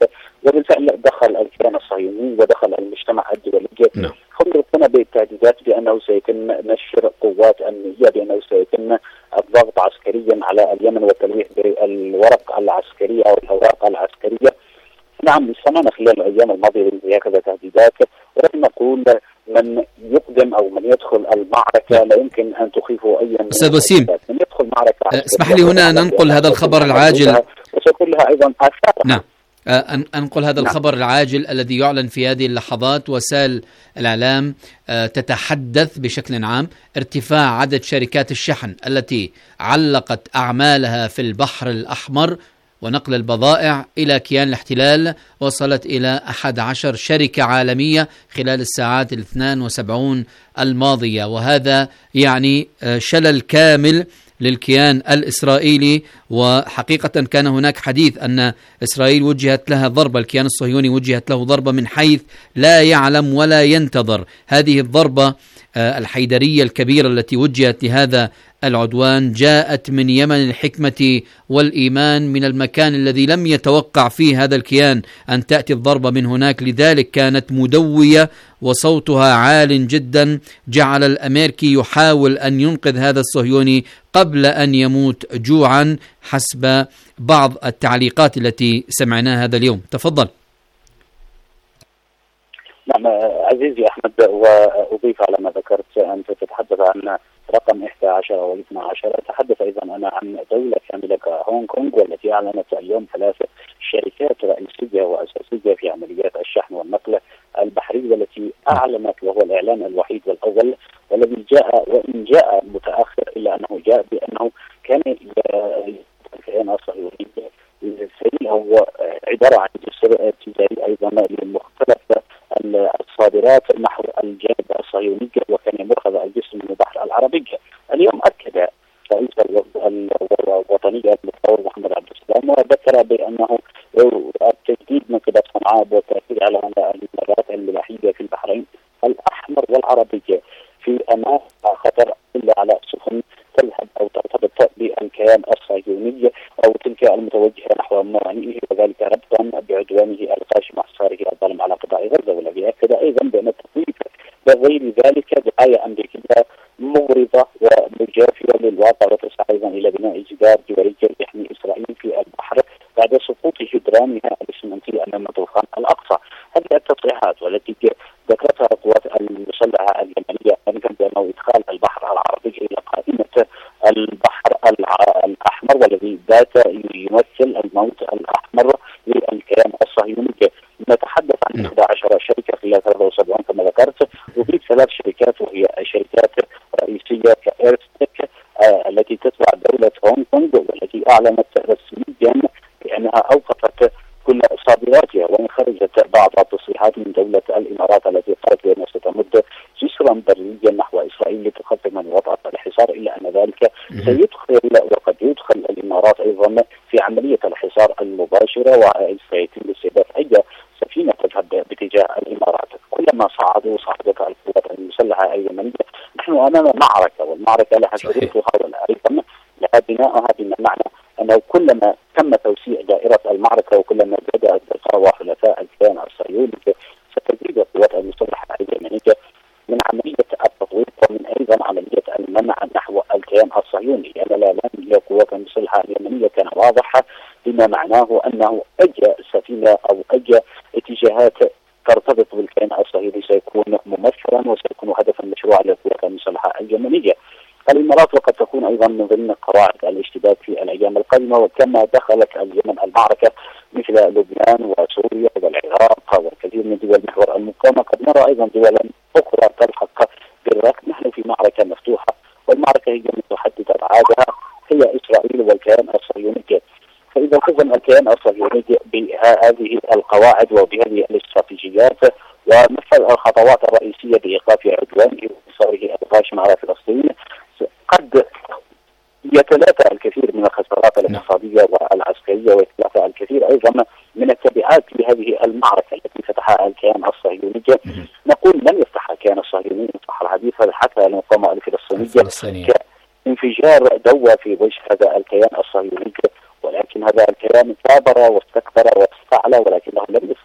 وبالفعل دخل الكيان الصهيوني ودخل المجتمع الدولي نعم. خبرتنا بالتهديدات بأنه سيتم نشر قوات أمنية، بأنه سيتم الضغط عسكريا على اليمن والتلويح بالورق العسكري أو الأوراق العسكرية. نعم، سمعنا خلال الأيام الماضية هكذا تهديدات، ولكن نقول من يقدم أو من يدخل المعركة لا يمكن أن تخيفه أي أستاذ وسيم، من يدخل معركة اسمح لي هنا ننقل هذا الخبر العاجل وسيكون لها أيضا آثار. نعم، أنقل هذا الخبر العاجل الذي يعلن في هذه اللحظات. وسائل الإعلام تتحدث بشكل عام ارتفاع عدد شركات الشحن التي علقت أعمالها في البحر الأحمر ونقل البضائع إلى كيان الاحتلال وصلت إلى أحد عشر شركة عالمية خلال الساعات الاثنان وسبعون الماضية، وهذا يعني شلل كامل للكيان الإسرائيلي. وحقيقة كان هناك حديث أن إسرائيل وجهت لها ضربة، الكيان الصهيوني وجهت له ضربة من حيث لا يعلم ولا ينتظر. هذه الضربة الحيدرية الكبيرة التي وجهت لهذا العدوان جاءت من يمن الحكمة والإيمان، من المكان الذي لم يتوقع فيه هذا الكيان أن تأتي الضربة من هناك. لذلك كانت مدوية وصوتها عال جدا، جعل الأمريكي يحاول أن ينقذ هذا الصهيوني قبل أن يموت جوعا حسب بعض التعليقات التي سمعناها هذا اليوم. تفضل. نعم عزيزي أحمد، وأضيف على ما ذكرت، أنت تتحدث عن رقم إحدى عشر أو اثنى عشر، أتحدث أيضا أنا عن دولة كاملة كهونغ كونغ، والتي أعلنت اليوم ثلاثة شركات رئيسية وأساسية في عمليات الشحن والنقل البحري، والتي أعلنت، وهو الإعلان الوحيد والأول والذي جاء وإن جاء متأخر إلا أنه جاء بأنه كان الكيان الصهيوني هو عبارة عن جسر تجاري أيضا لمختلف الصادرات نحو الجانب الصهيوني، وكان يمرخذ الجسر من البحر العربي. اليوم أكد رئيس الوطنية المستشار محمد عبد السلام وذكر بأنه التجديد من قبل صنعاء والتأكيد على أن الممرات الملاحية في البحرين الأحمر والعربي في أمان خطر إلا على سفن تذهب أو ترتبط بالكيان الصهيوني أو تلك المتوجهة نحو موانئه، وذلك ربطا بعدوانه القاشم وحصاره الظالم على قطاع غزة. والذي أكد أيضا بأن التطبيق بغير ذلك دعاية أمريكية مغرضة ومجافية للواقع، وتسعى أيضا إلى بناء جدار دولي يحمي إسرائيل في البحر بعد سقوط جدرانها الإسمنتي أمام طوفان الأقصى. هذه التصريحات والتي ذكرتها القوات المسلحة اليمنية أيضا بأنه إدخال البحر العربي إلى قائمة البحر الأحمر والذي ذات يمثل الموت الأحمر للكيان الصهيوني. نتحدث عن إحدى عشرة شركة خلال ثلاثة وسبعين كما ذكرت، وفي ثلاث شركات وهي شركات رئيسية كإيرستك آه التي تتبع دولة هونغ كونغ، والتي أعلنت رسميا بأنها أوقفت كل صادراتها، وإن خرجت بعض التصريحات من دولة الإمارات التي قالت بأنها ستمد جسرا بريا نحو إسرائيل لتخفف من وضع الحصار، إلا أن ذلك سيدخل وقد يدخل الإمارات أيضا في عملية الحصار المباشرة، وسيتم استهداف أي سفينة تذهب باتجاه الإمارات. كلما صعدوا صعدت القوات المسلحة اليمنية. نحن أمام معركة، والمعركة لها شروطها والأيضا لها بناءها، بمعنى أنه كلما تم توسيع دائرة المعركة وكلما بدأت تلقى حلفاء الكيان الصهيوني ستزيد القوات المسلحة اليمنية من عملية التطوير ومن أيضا عملية المنع نحو الكيان الصهيوني. يعني لا لن القوات المسلحة اليمنية كان واضحة، بما معناه أنه أي سفينة أو أي اتجاهات ترتبط بالكيان الصهيوني سيكون ممثلا وسيكون هدفا مشروعا للقوات المسلحة اليمنية. الإمارات وقد تكون أيضا من ضمن قواعد الاشتباك في الأيام القادمة، وكما دخلت اليمن المعركة مثل لبنان وسوريا والعراق والكثير من دول محور المقاومة، قد نرى أيضا دولا أخرى تلحق بالركب. نحن في معركة مفتوحة، والمعركة هي من تحدد أبعادها هي إسرائيل والكيان الصهيوني. فإذا التزم الكيان الصهيوني بهذه القواعد وبهذه الاستراتيجيات ونفذ الخطوات الرئيسية بإيقاف عدوانه وإصراره الغاشم على فلسطين، قد يتلافى الكثير من الخسارات الاقتصادية والعسكرية، ويتلافى الكثير أيضا من التبعات لهذه المعركة التي فتحها الكيان الصهيوني. نقول لن يفتحها الكيان الصهيوني إن صح الحديث حتى المقاومة الفلسطينية كانفجار دوى في وجه هذا الكيان الصهيوني، ولكن هذا الكيان كابر واستكبر واستعلى، ولكنه لم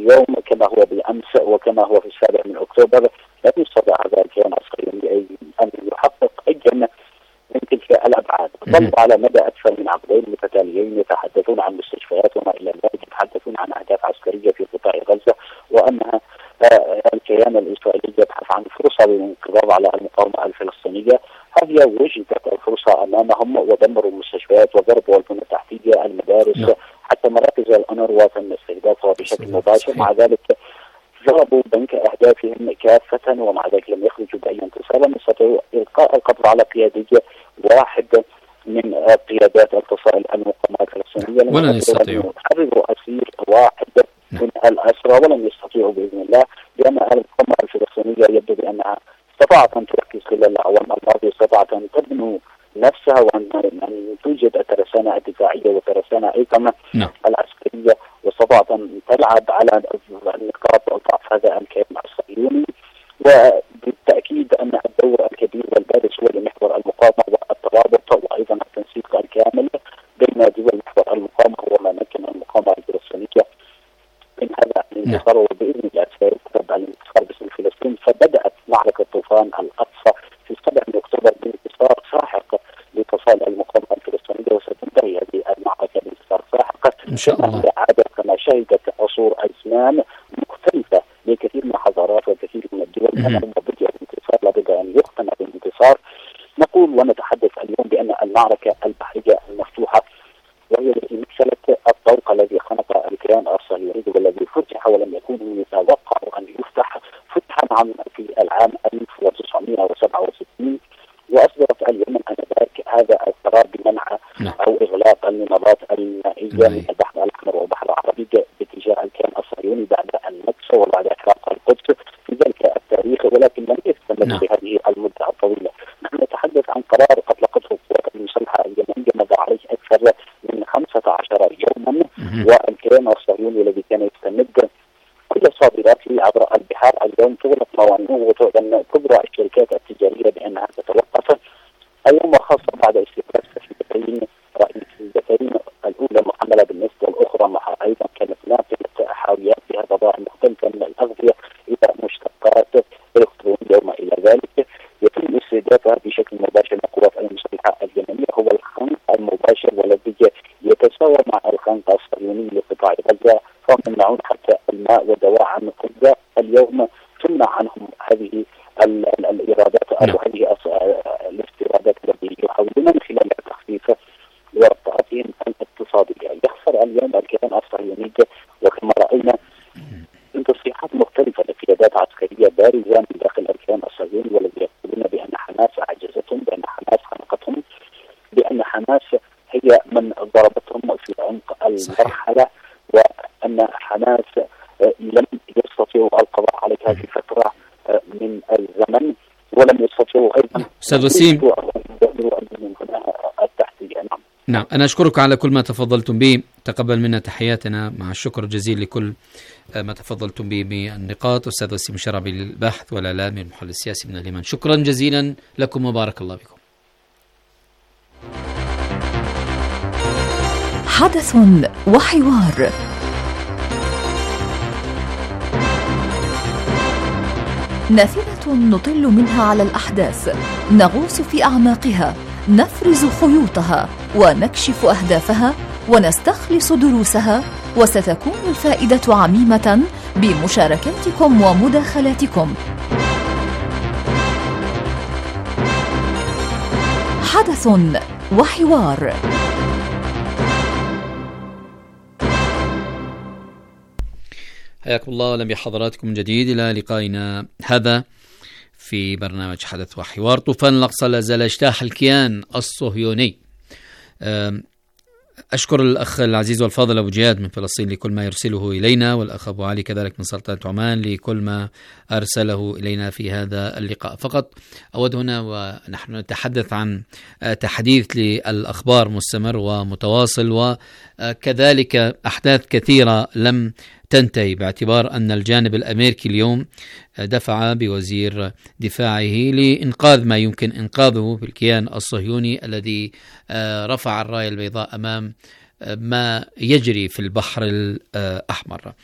اليوم كما هو بالأمس وكما هو في السابع من أكتوبر لم يستطع هذا الكيان الصهيوني أن يحقق أي من تلك الأبعاد. ظلوا على مدى أكثر من عقدين متتاليين يتحدثون عن مستشفيات وما إلى ذلك، يتحدثون عن أهداف عسكرية في قطاع غزة، وأنها الكيان الإسرائيلي يبحث عن فرصة للانقضاض على المقاومة الفلسطينية. هذه وجدت الفرصة أمامهم ودمروا المستشفيات وضربوا البنى التحتية، المدارس، لا. حتى مراكز الأونروا تم استهدافها بشكل مباشر. مع ذلك ضربوا بنك أهدافهم كافة، ومع ذلك لم يخرجوا بأي انتصار. لم يستطيعوا إلقاء القبض على قيادي واحد من قيادات الفصائل المقاومة الفلسطينية، ولن يستطيعوا يحرروا أسير واحد من الأسرى، ولم يستطيعوا بإذن الله، لأن المقاومة الفلسطينية يبدو بأنها استطاعت أن تركز خلال الأعوام الماضية، استطاعت أن تبني نفسها وأن أن توجد الترسانة الدفاعية والترسانة أيضا نعم. العسكرية، واستطاعت أن تلعب على نقاط ضعف هذا الكيان الصهيوني. وبالتأكيد أن الدور الكبير والبارز هو لمحور المقاومة والترابط وأيضا التنسيق الكامل بين دول محور المقاومة، هو ما مكن المقاومة الفلسطينية من هذا الانتصار، وبإذن الله سيتبع الانتصار باسم فلسطين. فبدأت معركة طوفان الأقصى في السابع من أكتوبر بانتصار ساحق لفصائل المقاومة الفلسطينية، وستنتهي هذه المعركة بانتصار ساحق إن شاء الله. عادة كما شهدت عصور أزمان مختلفة لكثير من الحضارات وكثير من الدول. أما بدأ الانتصار لابد أن يختم بالانتصار. نقول ونتحدث اليوم بأن المعركة البحرية المفتوحة وهي التي مثلت الطوق الذي خنق الكيان الصهيوني والذي فتح ولم يكون يتوقع أن يفتح، فتح عام في العام ألف وتسعمائة وسبعة وستين، وأصدرت اليمن آنذاك هذا القرار بمنع أو إغلاق المنابات المائية من البحر الأحمر والبحر العربي باتجاه الكيان الصهيوني بعد النكسة وبعد إحراق القدس في ذلك التاريخ، ولكن لم يستمر بهذه المدة الطويلة. نحن نتحدث عن قرار أطلقته القوات المسلحة اليمنية مضى عليه أكثر من خمسة عشر يوما، والكيان الصهيوني الذي كان يستمد كل الصادرات عبر البحار اليوم تغلق موانئه وتعلن كبرى الشركات التجارية بأنها تتوقف اليوم، وخاصة بعد استخراج سفينتين رئيسيتين، الأولى محملة بالنفط والأخرى أيضا كانت ناقلة حاويات بها بضائع مختلفة من الأغذية إلى مشتقات إلكترونية وما إلى ذلك، يتم استهدافها بشكل مباشر من القوات المسلحة اليمنية. هو الخنق المباشر والذي يتساوى مع الخنق الصهيوني لقطاع غزة، فهم يمنعون حتى الماء ودواء عن غزة. اليوم تمنع عنهم هذه الإيرادات أو هذه الاستيرادات التي يحاولون من خلال تخفيف ورطاتهم الاقتصادية. يخسر اليوم الكيان الصهيوني وكما رأينا تصريحات مختلفة لقيادات عسكرية بارزة من داخل الكيان الصهيوني، والذي يقولون بأن حماس أعجزتهم، بأن حماس خنقتهم، بأن حماس هي من ضربتهم في عمق المرحلة، وأن حماس لم يستطيعوا القضاء على هذه الفترة من الزمن، ولم يستطيعوا أيضا أستاذ وسيم. التحتية. نعم. نعم، أنا أشكرك على كل ما تفضلتم به، تقبل منا تحياتنا مع الشكر الجزيل لكل ما تفضلتم به بالنقاط. أستاذ وسيم الشرعبي للبحث والإعلام المحلل السياسي من اليمن، شكرا جزيلا لكم وبارك الله بكم. حدث وحوار. نافذة نطل منها على الأحداث، نغوص في أعماقها، نفرز خيوطها ونكشف أهدافها ونستخلص دروسها، وستكون الفائدة عميمة بمشاركاتكم ومداخلاتكم. حدث وحوار. حياكم الله ولم بحضراتكم من جديد إلى لقائنا هذا في برنامج حدث وحوار. طوفان الأقصى لا زال يجتاح الكيان الصهيوني. أشكر الأخ العزيز والفاضل أبو جياد من فلسطين لكل ما يرسله إلينا، والأخ أبو علي كذلك من سلطنة عمان لكل ما أرسله إلينا في هذا اللقاء. فقط أود هنا ونحن نتحدث عن تحديث للأخبار مستمر ومتواصل، وكذلك أحداث كثيرة لم تنتهي، باعتبار أن الجانب الأمريكي اليوم دفع بوزير دفاعه لإنقاذ ما يمكن إنقاذه في الكيان الصهيوني الذي رفع الراية البيضاء أمام ما يجري في البحر الأحمر.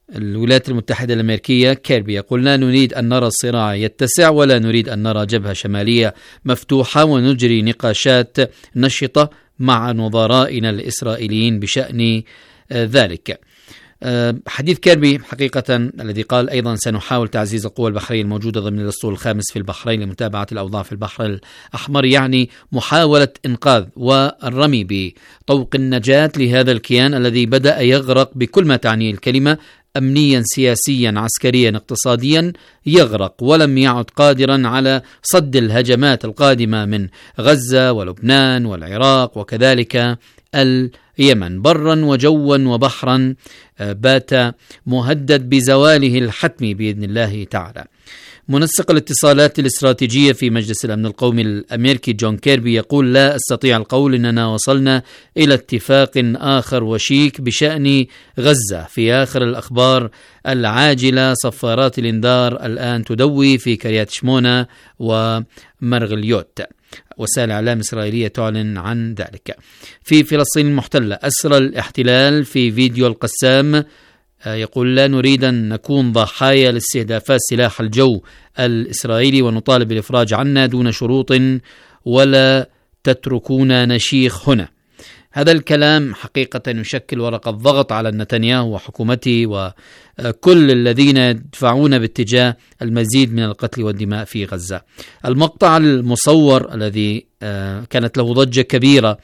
الولايات المتحدة الأمريكية كيربي يقول: لا نريد أن نرى الصراع يتسع ولا نريد أن نرى جبهة شمالية مفتوحة، ونجري نقاشات نشطة مع نظرائنا الإسرائيليين بشأن ذلك. حديث كيربي حقيقة الذي قال أيضا: سنحاول تعزيز القوى البحرية الموجودة ضمن الأسطول الخامس في البحرين لمتابعة الأوضاع في البحر الأحمر، يعني محاولة إنقاذ والرمي بطوق النجاة لهذا الكيان الذي بدأ يغرق بكل ما تعنيه الكلمة، أمنيا سياسيا عسكريا اقتصاديا، يغرق ولم يعد قادرا على صد الهجمات القادمة من غزة ولبنان والعراق وكذلك اليمن. برا وجوا وبحرا بات مهدد بزواله الحتمي بإذن الله تعالى. منسق الاتصالات الاستراتيجية في مجلس الأمن القومي الأمريكي جون كيربي يقول: لا أستطيع القول إننا وصلنا إلى اتفاق آخر وشيك بشأن غزة. في آخر الأخبار العاجلة صفارات الإنذار الآن تدوي في كريات شمونة ومرغليوت. وسائل إعلام إسرائيلية تعلن عن ذلك. في فلسطين المحتلة أسرى الاحتلال في فيديو القسام يقول: لا نريد أن نكون ضحايا لاستهدافات سلاح الجو الإسرائيلي ونطالب بالإفراج عنا دون شروط ولا تتركونا نشيخ هنا. هذا الكلام حقيقة يشكل ورقة ضغط على نتنياهو وحكومته وكل الذين يدفعون باتجاه المزيد من القتل والدماء في غزة. المقطع المصور الذي كانت له ضجة كبيرة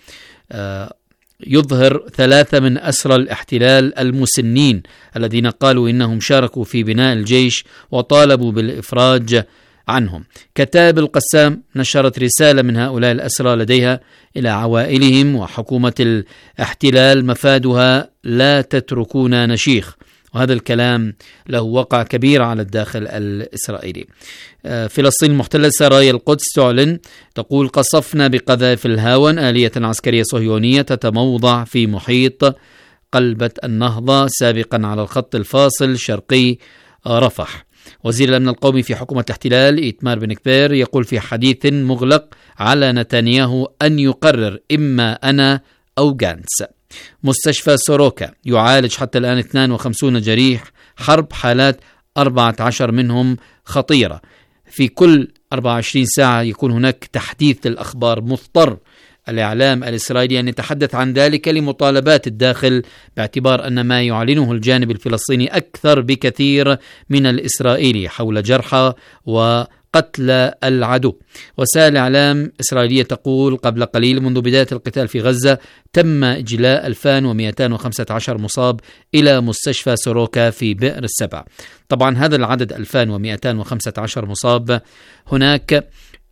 يظهر ثلاثة من أسرى الاحتلال المسنين الذين قالوا إنهم شاركوا في بناء الجيش وطالبوا بالإفراج عنهم. كتائب القسام نشرت رسالة من هؤلاء الأسرى لديها إلى عوائلهم وحكومة الاحتلال مفادها: لا تتركونا نشيخ. وهذا الكلام له وقع كبير على الداخل الإسرائيلي. فلسطين المحتلة سرايا القدس تعلن تقول: قصفنا بقذائف الهاون آلية عسكرية صهيونية تتموضع في محيط قلبة النهضة سابقا على الخط الفاصل شرقي رفح. وزير الأمن القومي في حكومة الاحتلال إيتمار بن كبير يقول في حديث مغلق على نتنياهو أن يقرر إما أنا أو جانتس. مستشفى سوروكا يعالج حتى الآن اثنين وخمسين جريح حرب، حالات أربعة عشر منهم خطيرة. في كل أربعة وعشرين ساعة يكون هناك تحديث للأخبار. مضطر الإعلام الإسرائيلي أن يتحدث عن ذلك لمطالبات الداخل، باعتبار أن ما يعلنه الجانب الفلسطيني أكثر بكثير من الإسرائيلي حول جرحى وقتل العدو. وسائل إعلام إسرائيلية تقول: قبل قليل منذ بداية القتال في غزة تم إجلاء ألفين ومئتين وخمسة عشر مصاب إلى مستشفى سوروكا في بئر السبع. طبعا هذا العدد ألفين ومئتين وخمسة عشر مصاب، هناك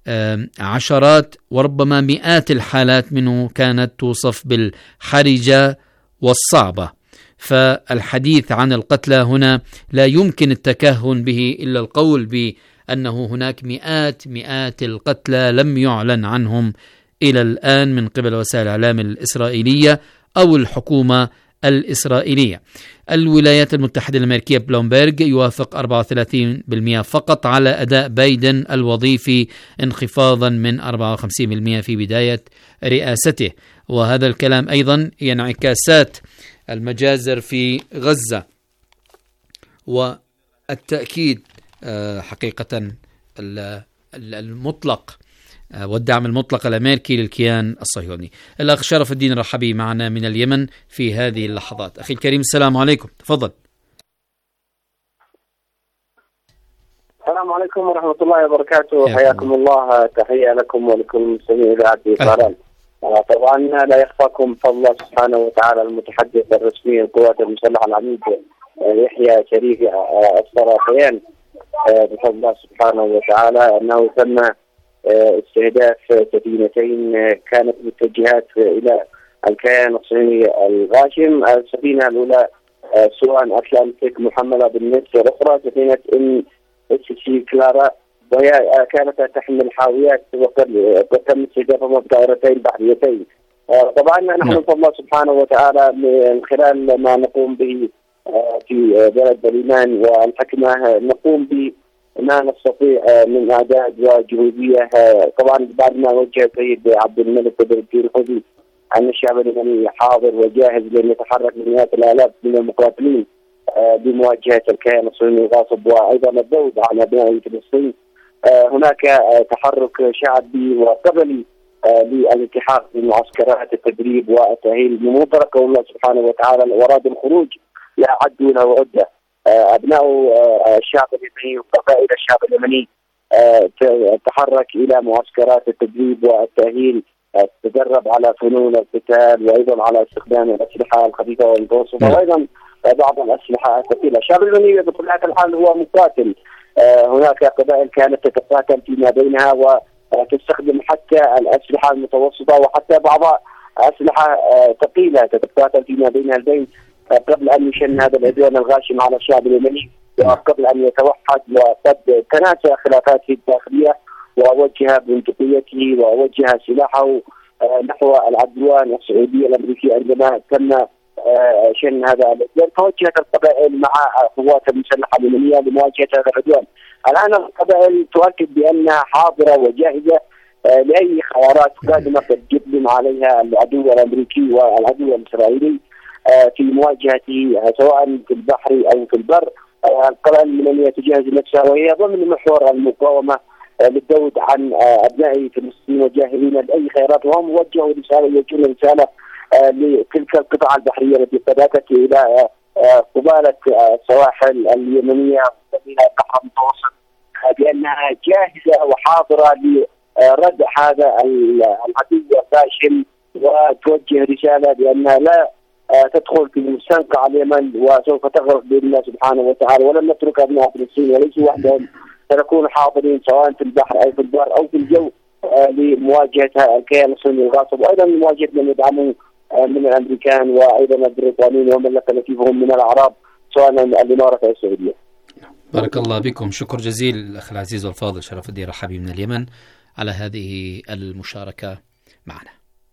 عشرات وربما مئات الحالات منه كانت توصف بالحرجة والصعبة. فالحديث عن القتلى هنا لا يمكن التكهن به إلا القول بأنه هناك مئات مئات القتلى لم يعلن عنهم إلى الآن من قبل وسائل الإعلام الإسرائيلية أو الحكومة الإسرائيلية. الولايات المتحدة الأمريكية بلومبرغ يوافق أربعة وثلاثين بالمئة فقط على أداء بايدن الوظيفي، انخفاضا من أربعة وخمسين بالمئة في بداية رئاسته. وهذا الكلام أيضا انعكاسات المجازر في غزة والتأكيد حقيقة المطلق والدعم المطلق الأمريكي للكيان الصهيوني. الأخ شرف الدين الرحبي معنا من اليمن في هذه اللحظات. أخي الكريم السلام عليكم، تفضل. السلام عليكم ورحمة الله وبركاته. حياكم الله، تحية لكم ولكل المسلمين إذاعة إيطاليا. طبعا لا يخفاكم فضل الله سبحانه وتعالى المتحدث الرسمي للقوات المسلحة العميد يحيى شريف الصرافيان بفضل الله سبحانه وتعالى أنه تم استهداف سفينتين كانت متجهات إلى الكيان الصهيوني الغاشم. السفينة الأولى سوان أتلانتيك محملة بالنفط، والأخرى سفينة ام اس سي كلارا وهي كانت تحمل حاويات وقد تم استهدافها بطائرتين بحريتين. طبعا نحن بفضل الله سبحانه وتعالى من خلال ما نقوم به في بلد الإيمان والحكمة نقوم ب ما نستطيع من إعداد وجهودية. طبعا بعد ما وجه سيد عبد الملك بدر الدين الحوثي أن الشعب اليمني حاضر وجاهز لأن يتحرك بمئات الآلاف من المقاتلين بمواجهة الكيان الصهيوني الغاصب وأيضا الذود على أبناء فلسطين. هناك تحرك شعبي وقبلي للالتحاق بمعسكرات التدريب والتأهيل بمنظر كون الله سبحانه وتعالى وأراد الخروج لا عدوا له عدة. أبناء الشعب اليمني وقبائل الشعب اليمني تحرك إلى معسكرات التدريب والتأهيل، تدرب على فنون القتال وأيضا على استخدام الأسلحة الخفيفة والمتوسطة وأيضا بعض الأسلحة الثقيلة. الشعب اليمني بطبيعة الحال هو مقاتل. هناك قبائل كانت تتقاتل فيما بينها وتستخدم حتى الأسلحة المتوسطة وحتى بعض أسلحة ثقيلة تتقاتل فيما بينها البين قبل أن يشن هذا العدوان الغاشم على الشعب اليمني وقبل أن يتوحد وقد تناسى خلافاته الداخلية ووجه بندقيته ووجه سلاحه نحو العدوان السعودي الأمريكي عندما تم شن هذا العدوان. توجهت القبائل مع قوات المسلحة اليمنية لمواجهة هذا العدوان. الآن القبائل تؤكد بأنها حاضرة وجاهزة لأي خيارات قادمة قد يقدم عليها العدو الأمريكي والعدو الإسرائيلي في مواجهته سواء في البحر أو في البر. القبائل اليمنية تجهز نفسها وهي ضمن محور المقاومة للذود عن أبناء فلسطين وجاهلين لأي خيارات، وهم وجهوا رسالة يوجهون رسالة لتلك القطع البحرية التي قد إلى قبالة السواحل اليمنية ومن البحر المتوسط بأنها جاهزة وحاضرة لرد هذا العدو الفاشل، وتوجه رسالة بأنها لا تدخل في مستنقع اليمن وسوف تغرق بإذن الله سبحانه وتعالى، ولن نترك أبناء فلسطين وليسوا وحدهم، سنكون حاضرين سواء في البحر أو في البر أو في الجو لمواجهة الكيان الصهيوني الغاصب، وأيضا لمواجهة من يدعموا من الأمريكان وأيضا البريطانيين والمملكة التي هم من الأعراب سواء الإمارة أو السعودية. بارك الله بكم، شكر جزيل الأخ العزيز والفاضل شرف الدين رحابي من اليمن على هذه المشاركة معنا.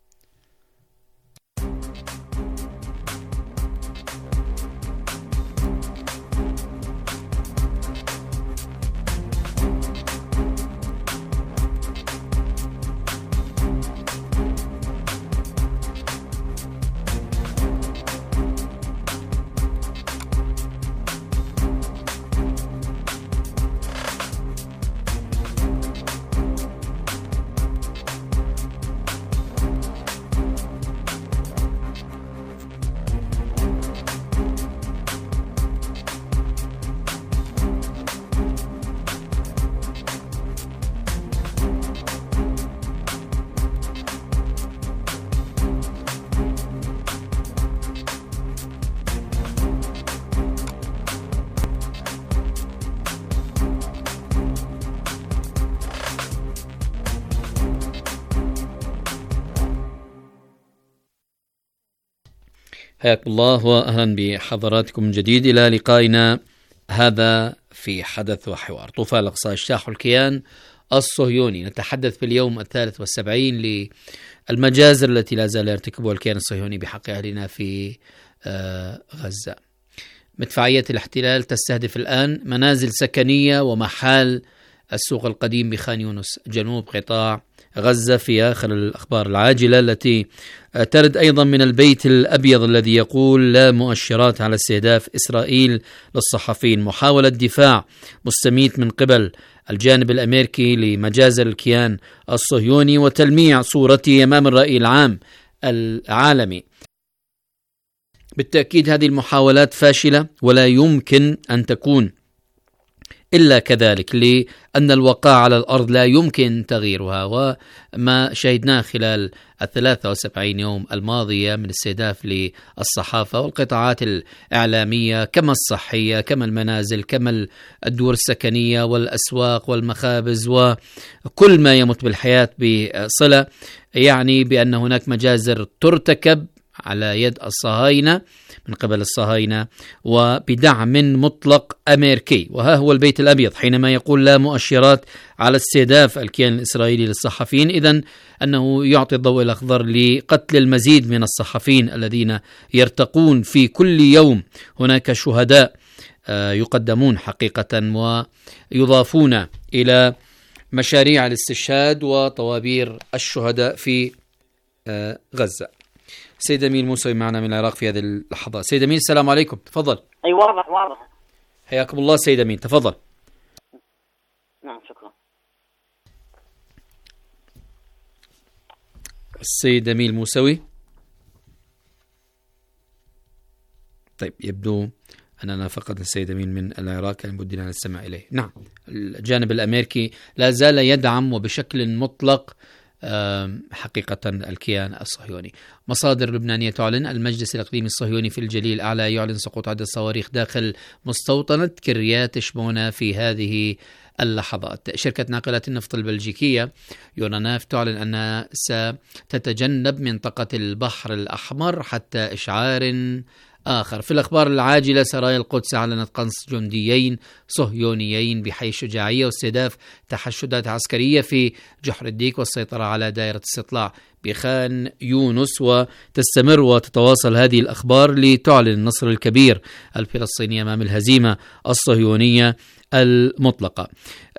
حياكم الله وأهلا بحضراتكم من جديد إلى لقائنا هذا في حدث وحوار. طوفان الأقصى اجتاح الكيان الصهيوني. نتحدث في اليوم الثالث والسبعين للمجازر التي لا زال يرتكبها الكيان الصهيوني بحق أهلنا في غزة. مدفعية الاحتلال تستهدف الآن منازل سكنية ومحال السوق القديم بخان يونس جنوب قطاع غزة. في آخر الأخبار العاجلة التي ترد أيضا من البيت الأبيض الذي يقول لا مؤشرات على استهداف إسرائيل للصحفيين. محاولة دفاع مستميت من قبل الجانب الأمريكي لمجازر الكيان الصهيوني وتلميع صورته أمام الرأي العام العالمي. بالتأكيد هذه المحاولات فاشلة ولا يمكن أن تكون إلا كذلك، لأن الوقائع على الأرض لا يمكن تغييرها، وما شهدناه خلال الثلاثة وسبعين يوم الماضية من استهداف للصحافة والقطاعات الإعلامية كما الصحية كما المنازل كما الدور السكنية والأسواق والمخابز وكل ما يمت بالحياة بصلة، يعني بأن هناك مجازر ترتكب على يد الصهاينة من قبل الصهاينة وبدعم مطلق أمريكي. وها هو البيت الأبيض حينما يقول لا مؤشرات على استهداف الكيان الإسرائيلي للصحفيين، إذن أنه يعطي الضوء الأخضر لقتل المزيد من الصحفيين الذين يرتقون في كل يوم. هناك شهداء يقدمون حقيقة ويضافون إلى مشاريع الاستشهاد وطوابير الشهداء في غزة. سيد أمين موسوي معنا من العراق في هذه اللحظات. سيد أمين السلام عليكم، تفضل. أي واضح واضح. حياكم الله سيد أمين، تفضل. نعم شكرا. السيد أمين موسوي. طيب يبدو أننا فقدنا السيد أمين من العراق، كان بدنا نستمع إليه. نعم، الجانب الأمريكي لا زال يدعم وبشكل مطلق حقيقة الكيان الصهيوني. مصادر لبنانية تعلن المجلس الإقليمي الصهيوني في الجليل الأعلى يعلن سقوط عدة صواريخ داخل مستوطنة كريات شمونة في هذه اللحظات. شركة ناقلات النفط البلجيكية يوراناف تعلن أنها ستتجنب منطقة البحر الأحمر حتى إشعار آخر. في الأخبار العاجلة، سرايا القدس أعلنت قنص جنديين صهيونيين بحي الشجاعية واستهداف تحشدات عسكرية في جحر الديك والسيطرة على دائرة استطلاع بخان يونس. وتستمر وتتواصل هذه الأخبار لتعلن النصر الكبير الفلسطيني أمام الهزيمة الصهيونية المطلقة.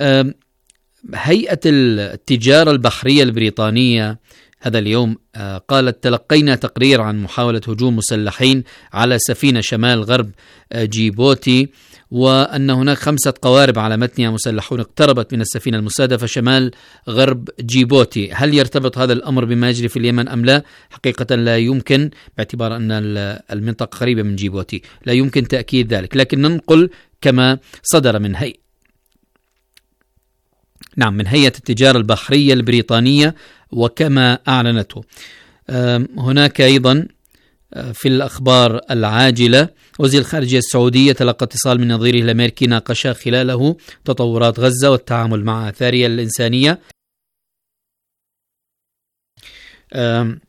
هيئة التجارة البحرية البريطانية هذا اليوم قالت تلقينا تقرير عن محاولة هجوم مسلحين على سفينة شمال غرب جيبوتي، وأن هناك خمسة قوارب على متنها مسلحون اقتربت من السفينة المستهدفة شمال غرب جيبوتي. هل يرتبط هذا الأمر بما يجري في اليمن أم لا؟ حقيقة لا يمكن، باعتبار أن المنطقة قريبة من جيبوتي لا يمكن تأكيد ذلك، لكن ننقل كما صدر من هيئة نعم من هيئة التجارة البحرية البريطانية وكما أعلنته. هناك أيضا في الأخبار العاجلة، وزير الخارجية السعودي تلقى اتصال من نظيره الأمريكي ناقشا خلاله تطورات غزة والتعامل مع آثارها الإنسانية. أم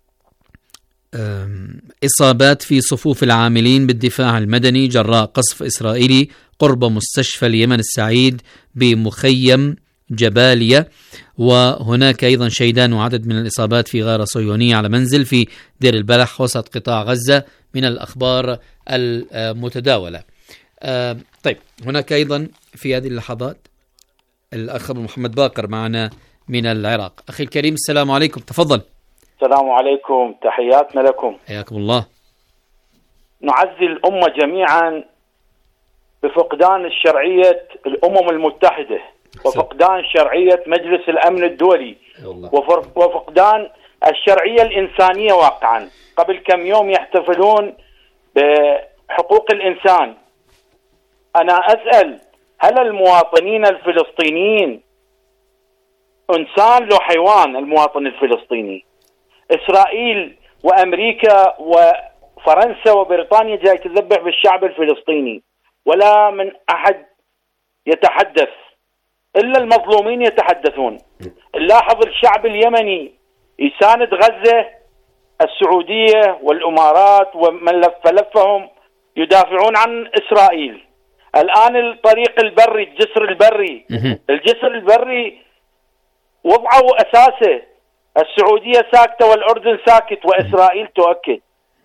أم إصابات في صفوف العاملين بالدفاع المدني جراء قصف إسرائيلي قرب مستشفى اليمن السعيد بمخيم جباليا. وهناك أيضا شيدان وعدد من الإصابات في غارة صهيونية على منزل في دير البلح وسط قطاع غزة من الأخبار المتداولة. أه طيب هناك أيضا في هذه اللحظات الأخ محمد باقر معنا من العراق. أخي الكريم السلام عليكم، تفضل. السلام عليكم، تحياتنا لكم. حياكم الله. نعزي الأمة جميعا بفقدان الشرعية الأمم المتحدة وفقدان شرعية مجلس الأمن الدولي وفقدان الشرعية الإنسانية واقعا. قبل كم يوم يحتفلون بحقوق الإنسان. أنا أسأل، هل المواطنين الفلسطينيين إنسان لو حيوان؟ المواطن الفلسطيني. إسرائيل وأمريكا وفرنسا وبريطانيا جاي تذبح بالشعب الفلسطيني، ولا من أحد يتحدث إلا المظلومين يتحدثون. نلاحظ الشعب اليمني يساند غزة، السعودية والإمارات ومن لف لفهم يدافعون عن إسرائيل. الآن الطريق البري، الجسر البري الجسر البري وضعه أساسه، السعودية ساكتة والأردن ساكت وإسرائيل تؤكد.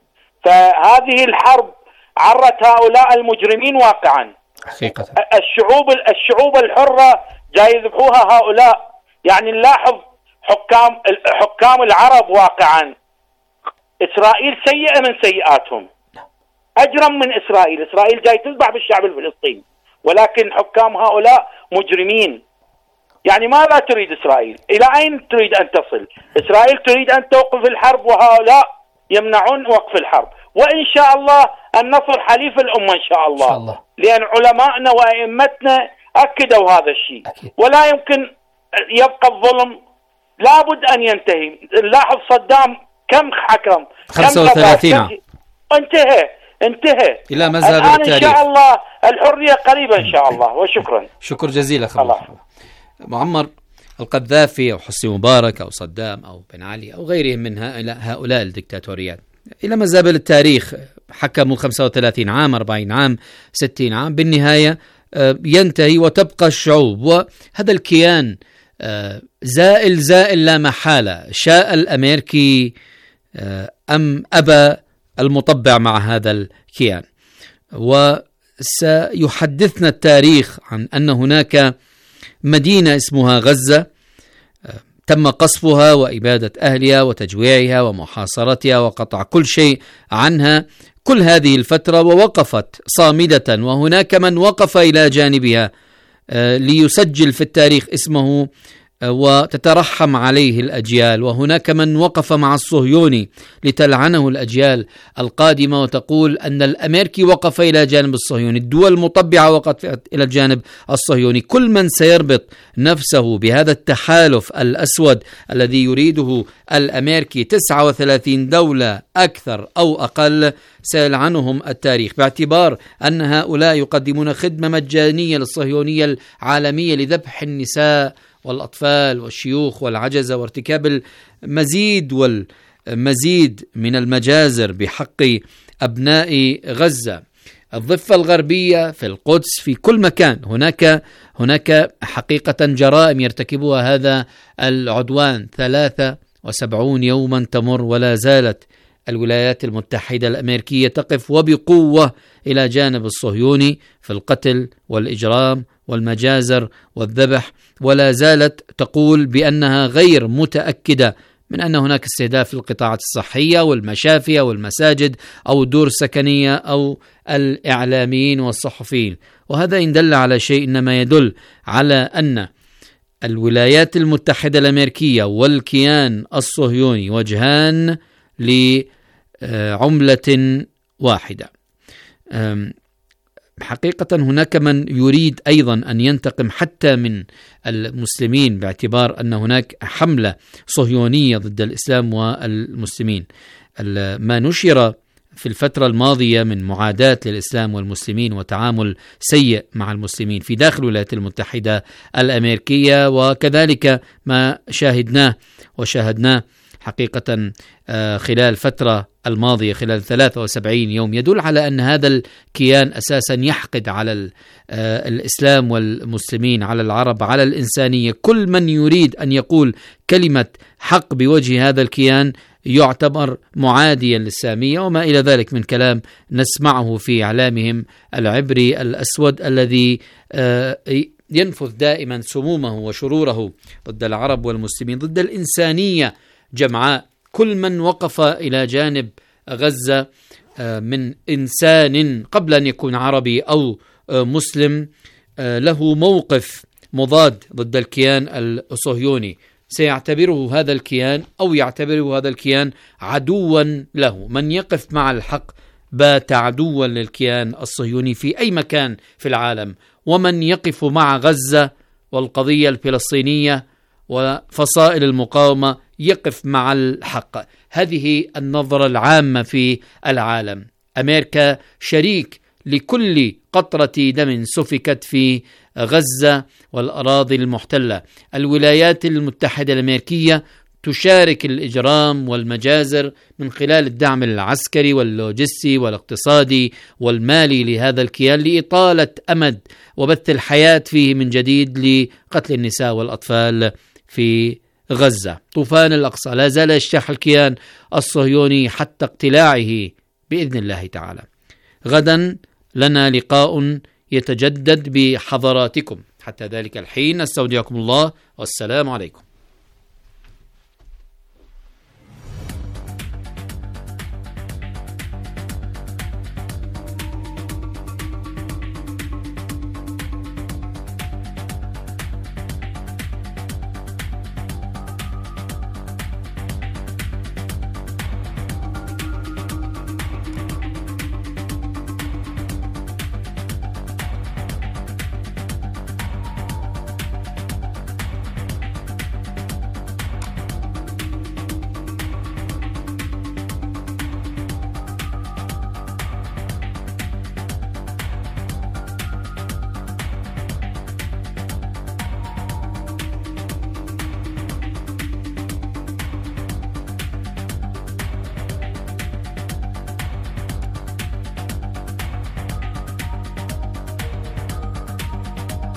فهذه الحرب عرت هؤلاء المجرمين واقعا. حقيقة الشعوب الشعوب الحرة جاي يذبحوها هؤلاء. يعني نلاحظ حكام حكام العرب واقعا. إسرائيل سيئة من سيئاتهم، أجرم من إسرائيل. إسرائيل جاي تذبح بالشعب الفلسطيني، ولكن حكام هؤلاء مجرمين. يعني ماذا تريد إسرائيل؟ إلى أين تريد أن تصل؟ إسرائيل تريد أن توقف الحرب وهؤلاء يمنعون وقف الحرب. وإن شاء الله النصر حليف الأمة إن شاء الله, شاء الله. لأن علماءنا وأئمتنا أكدوا هذا الشيء. ولا يمكن يبقى الظلم، لابد أن ينتهي. نلاحظ صدام كم حكم، خمسة وثلاثين عام، انتهى انتهى إلى مذهب الآن التاريخ. إن شاء الله الحرية قريبة إن شاء الله. وشكرا. شكر جزيلا خلاص. معمر القذافي أو حسني مبارك أو صدام أو بن علي أو غيرهم من هؤلاء الدكتاتوريات إلى مزابل التاريخ حكموا خمسة وثلاثين عام، أربعين عام، ستين عام، بالنهاية ينتهي وتبقى الشعوب. وهذا الكيان زائل زائل لا محالة، شاء الأمريكي أم أبى المطبع مع هذا الكيان. وسيحدثنا التاريخ عن أن هناك مدينة اسمها غزة تم قصفها وإبادة أهلها وتجويعها ومحاصرتها وقطع كل شيء عنها كل هذه الفترة، ووقفت صامدة، وهناك من وقف إلى جانبها ليسجل في التاريخ اسمه وتترحم عليه الأجيال، وهناك من وقف مع الصهيوني لتلعنه الأجيال القادمة وتقول أن الأمريكي وقف إلى جانب الصهيوني، الدول المطبعة وقفت إلى الجانب الصهيوني. كل من سيربط نفسه بهذا التحالف الأسود الذي يريده الأمريكي، تسعة وثلاثين دولة أكثر أو أقل، سيلعنهم التاريخ، باعتبار أن هؤلاء يقدمون خدمة مجانية للصهيونية العالمية لذبح النساء والأطفال والشيوخ والعجزة وارتكاب المزيد والمزيد من المجازر بحق أبناء غزة. الضفة الغربية، في القدس، في كل مكان هناك هناك حقيقة جرائم يرتكبها هذا العدوان. ثلاثة وسبعون يوما تمر ولا زالت الولايات المتحدة الأمريكية تقف وبقوة إلى جانب الصهيوني في القتل والإجرام والمجازر والذبح، ولا زالت تقول بأنها غير متأكدة من أن هناك استهداف للقطاعات الصحية والمشافي والمساجد أو الدور السكنية أو الإعلاميين والصحفيين. وهذا إن دل على شيء إنما يدل على أن الولايات المتحدة الأمريكية والكيان الصهيوني وجهان لعملة واحدة. حقيقة هناك من يريد أيضا أن ينتقم حتى من المسلمين، باعتبار أن هناك حملة صهيونية ضد الإسلام والمسلمين. ما نشر في الفترة الماضية من معاداة للإسلام والمسلمين وتعامل سيء مع المسلمين في داخل الولايات المتحدة الأمريكية، وكذلك ما شاهدناه وشاهدناه حقيقة خلال الفترة الماضية خلال ثلاثة وسبعين يوم، يدل على أن هذا الكيان أساسا يحقد على الإسلام والمسلمين، على العرب، على الإنسانية. كل من يريد أن يقول كلمة حق بوجه هذا الكيان يعتبر معاديا للسامية، وما إلى ذلك من كلام نسمعه في إعلامهم العبري الأسود الذي ينفذ دائما سمومه وشروره ضد العرب والمسلمين، ضد الإنسانية جمعاء. كل من وقف إلى جانب غزة من إنسان قبل أن يكون عربي أو مسلم له موقف مضاد ضد الكيان الصهيوني سيعتبره هذا الكيان أو يعتبره هذا الكيان عدوا له. من يقف مع الحق بات عدوا للكيان الصهيوني في أي مكان في العالم، ومن يقف مع غزة والقضية الفلسطينية وفصائل المقاومة يقف مع الحق. هذه النظرة العامة في العالم. أمريكا شريك لكل قطرة دم سفكت في غزة والأراضي المحتلة. الولايات المتحدة الأمريكية تشارك الإجرام والمجازر من خلال الدعم العسكري واللوجستي والاقتصادي والمالي لهذا الكيان لإطالة أمد وبث الحياة فيه من جديد لقتل النساء والأطفال في غزة. طوفان الأقصى لا زال يجتاح الكيان الصهيوني حتى اقتلاعه بإذن الله تعالى. غدا لنا لقاء يتجدد بحضراتكم، حتى ذلك الحين نستودعكم الله والسلام عليكم.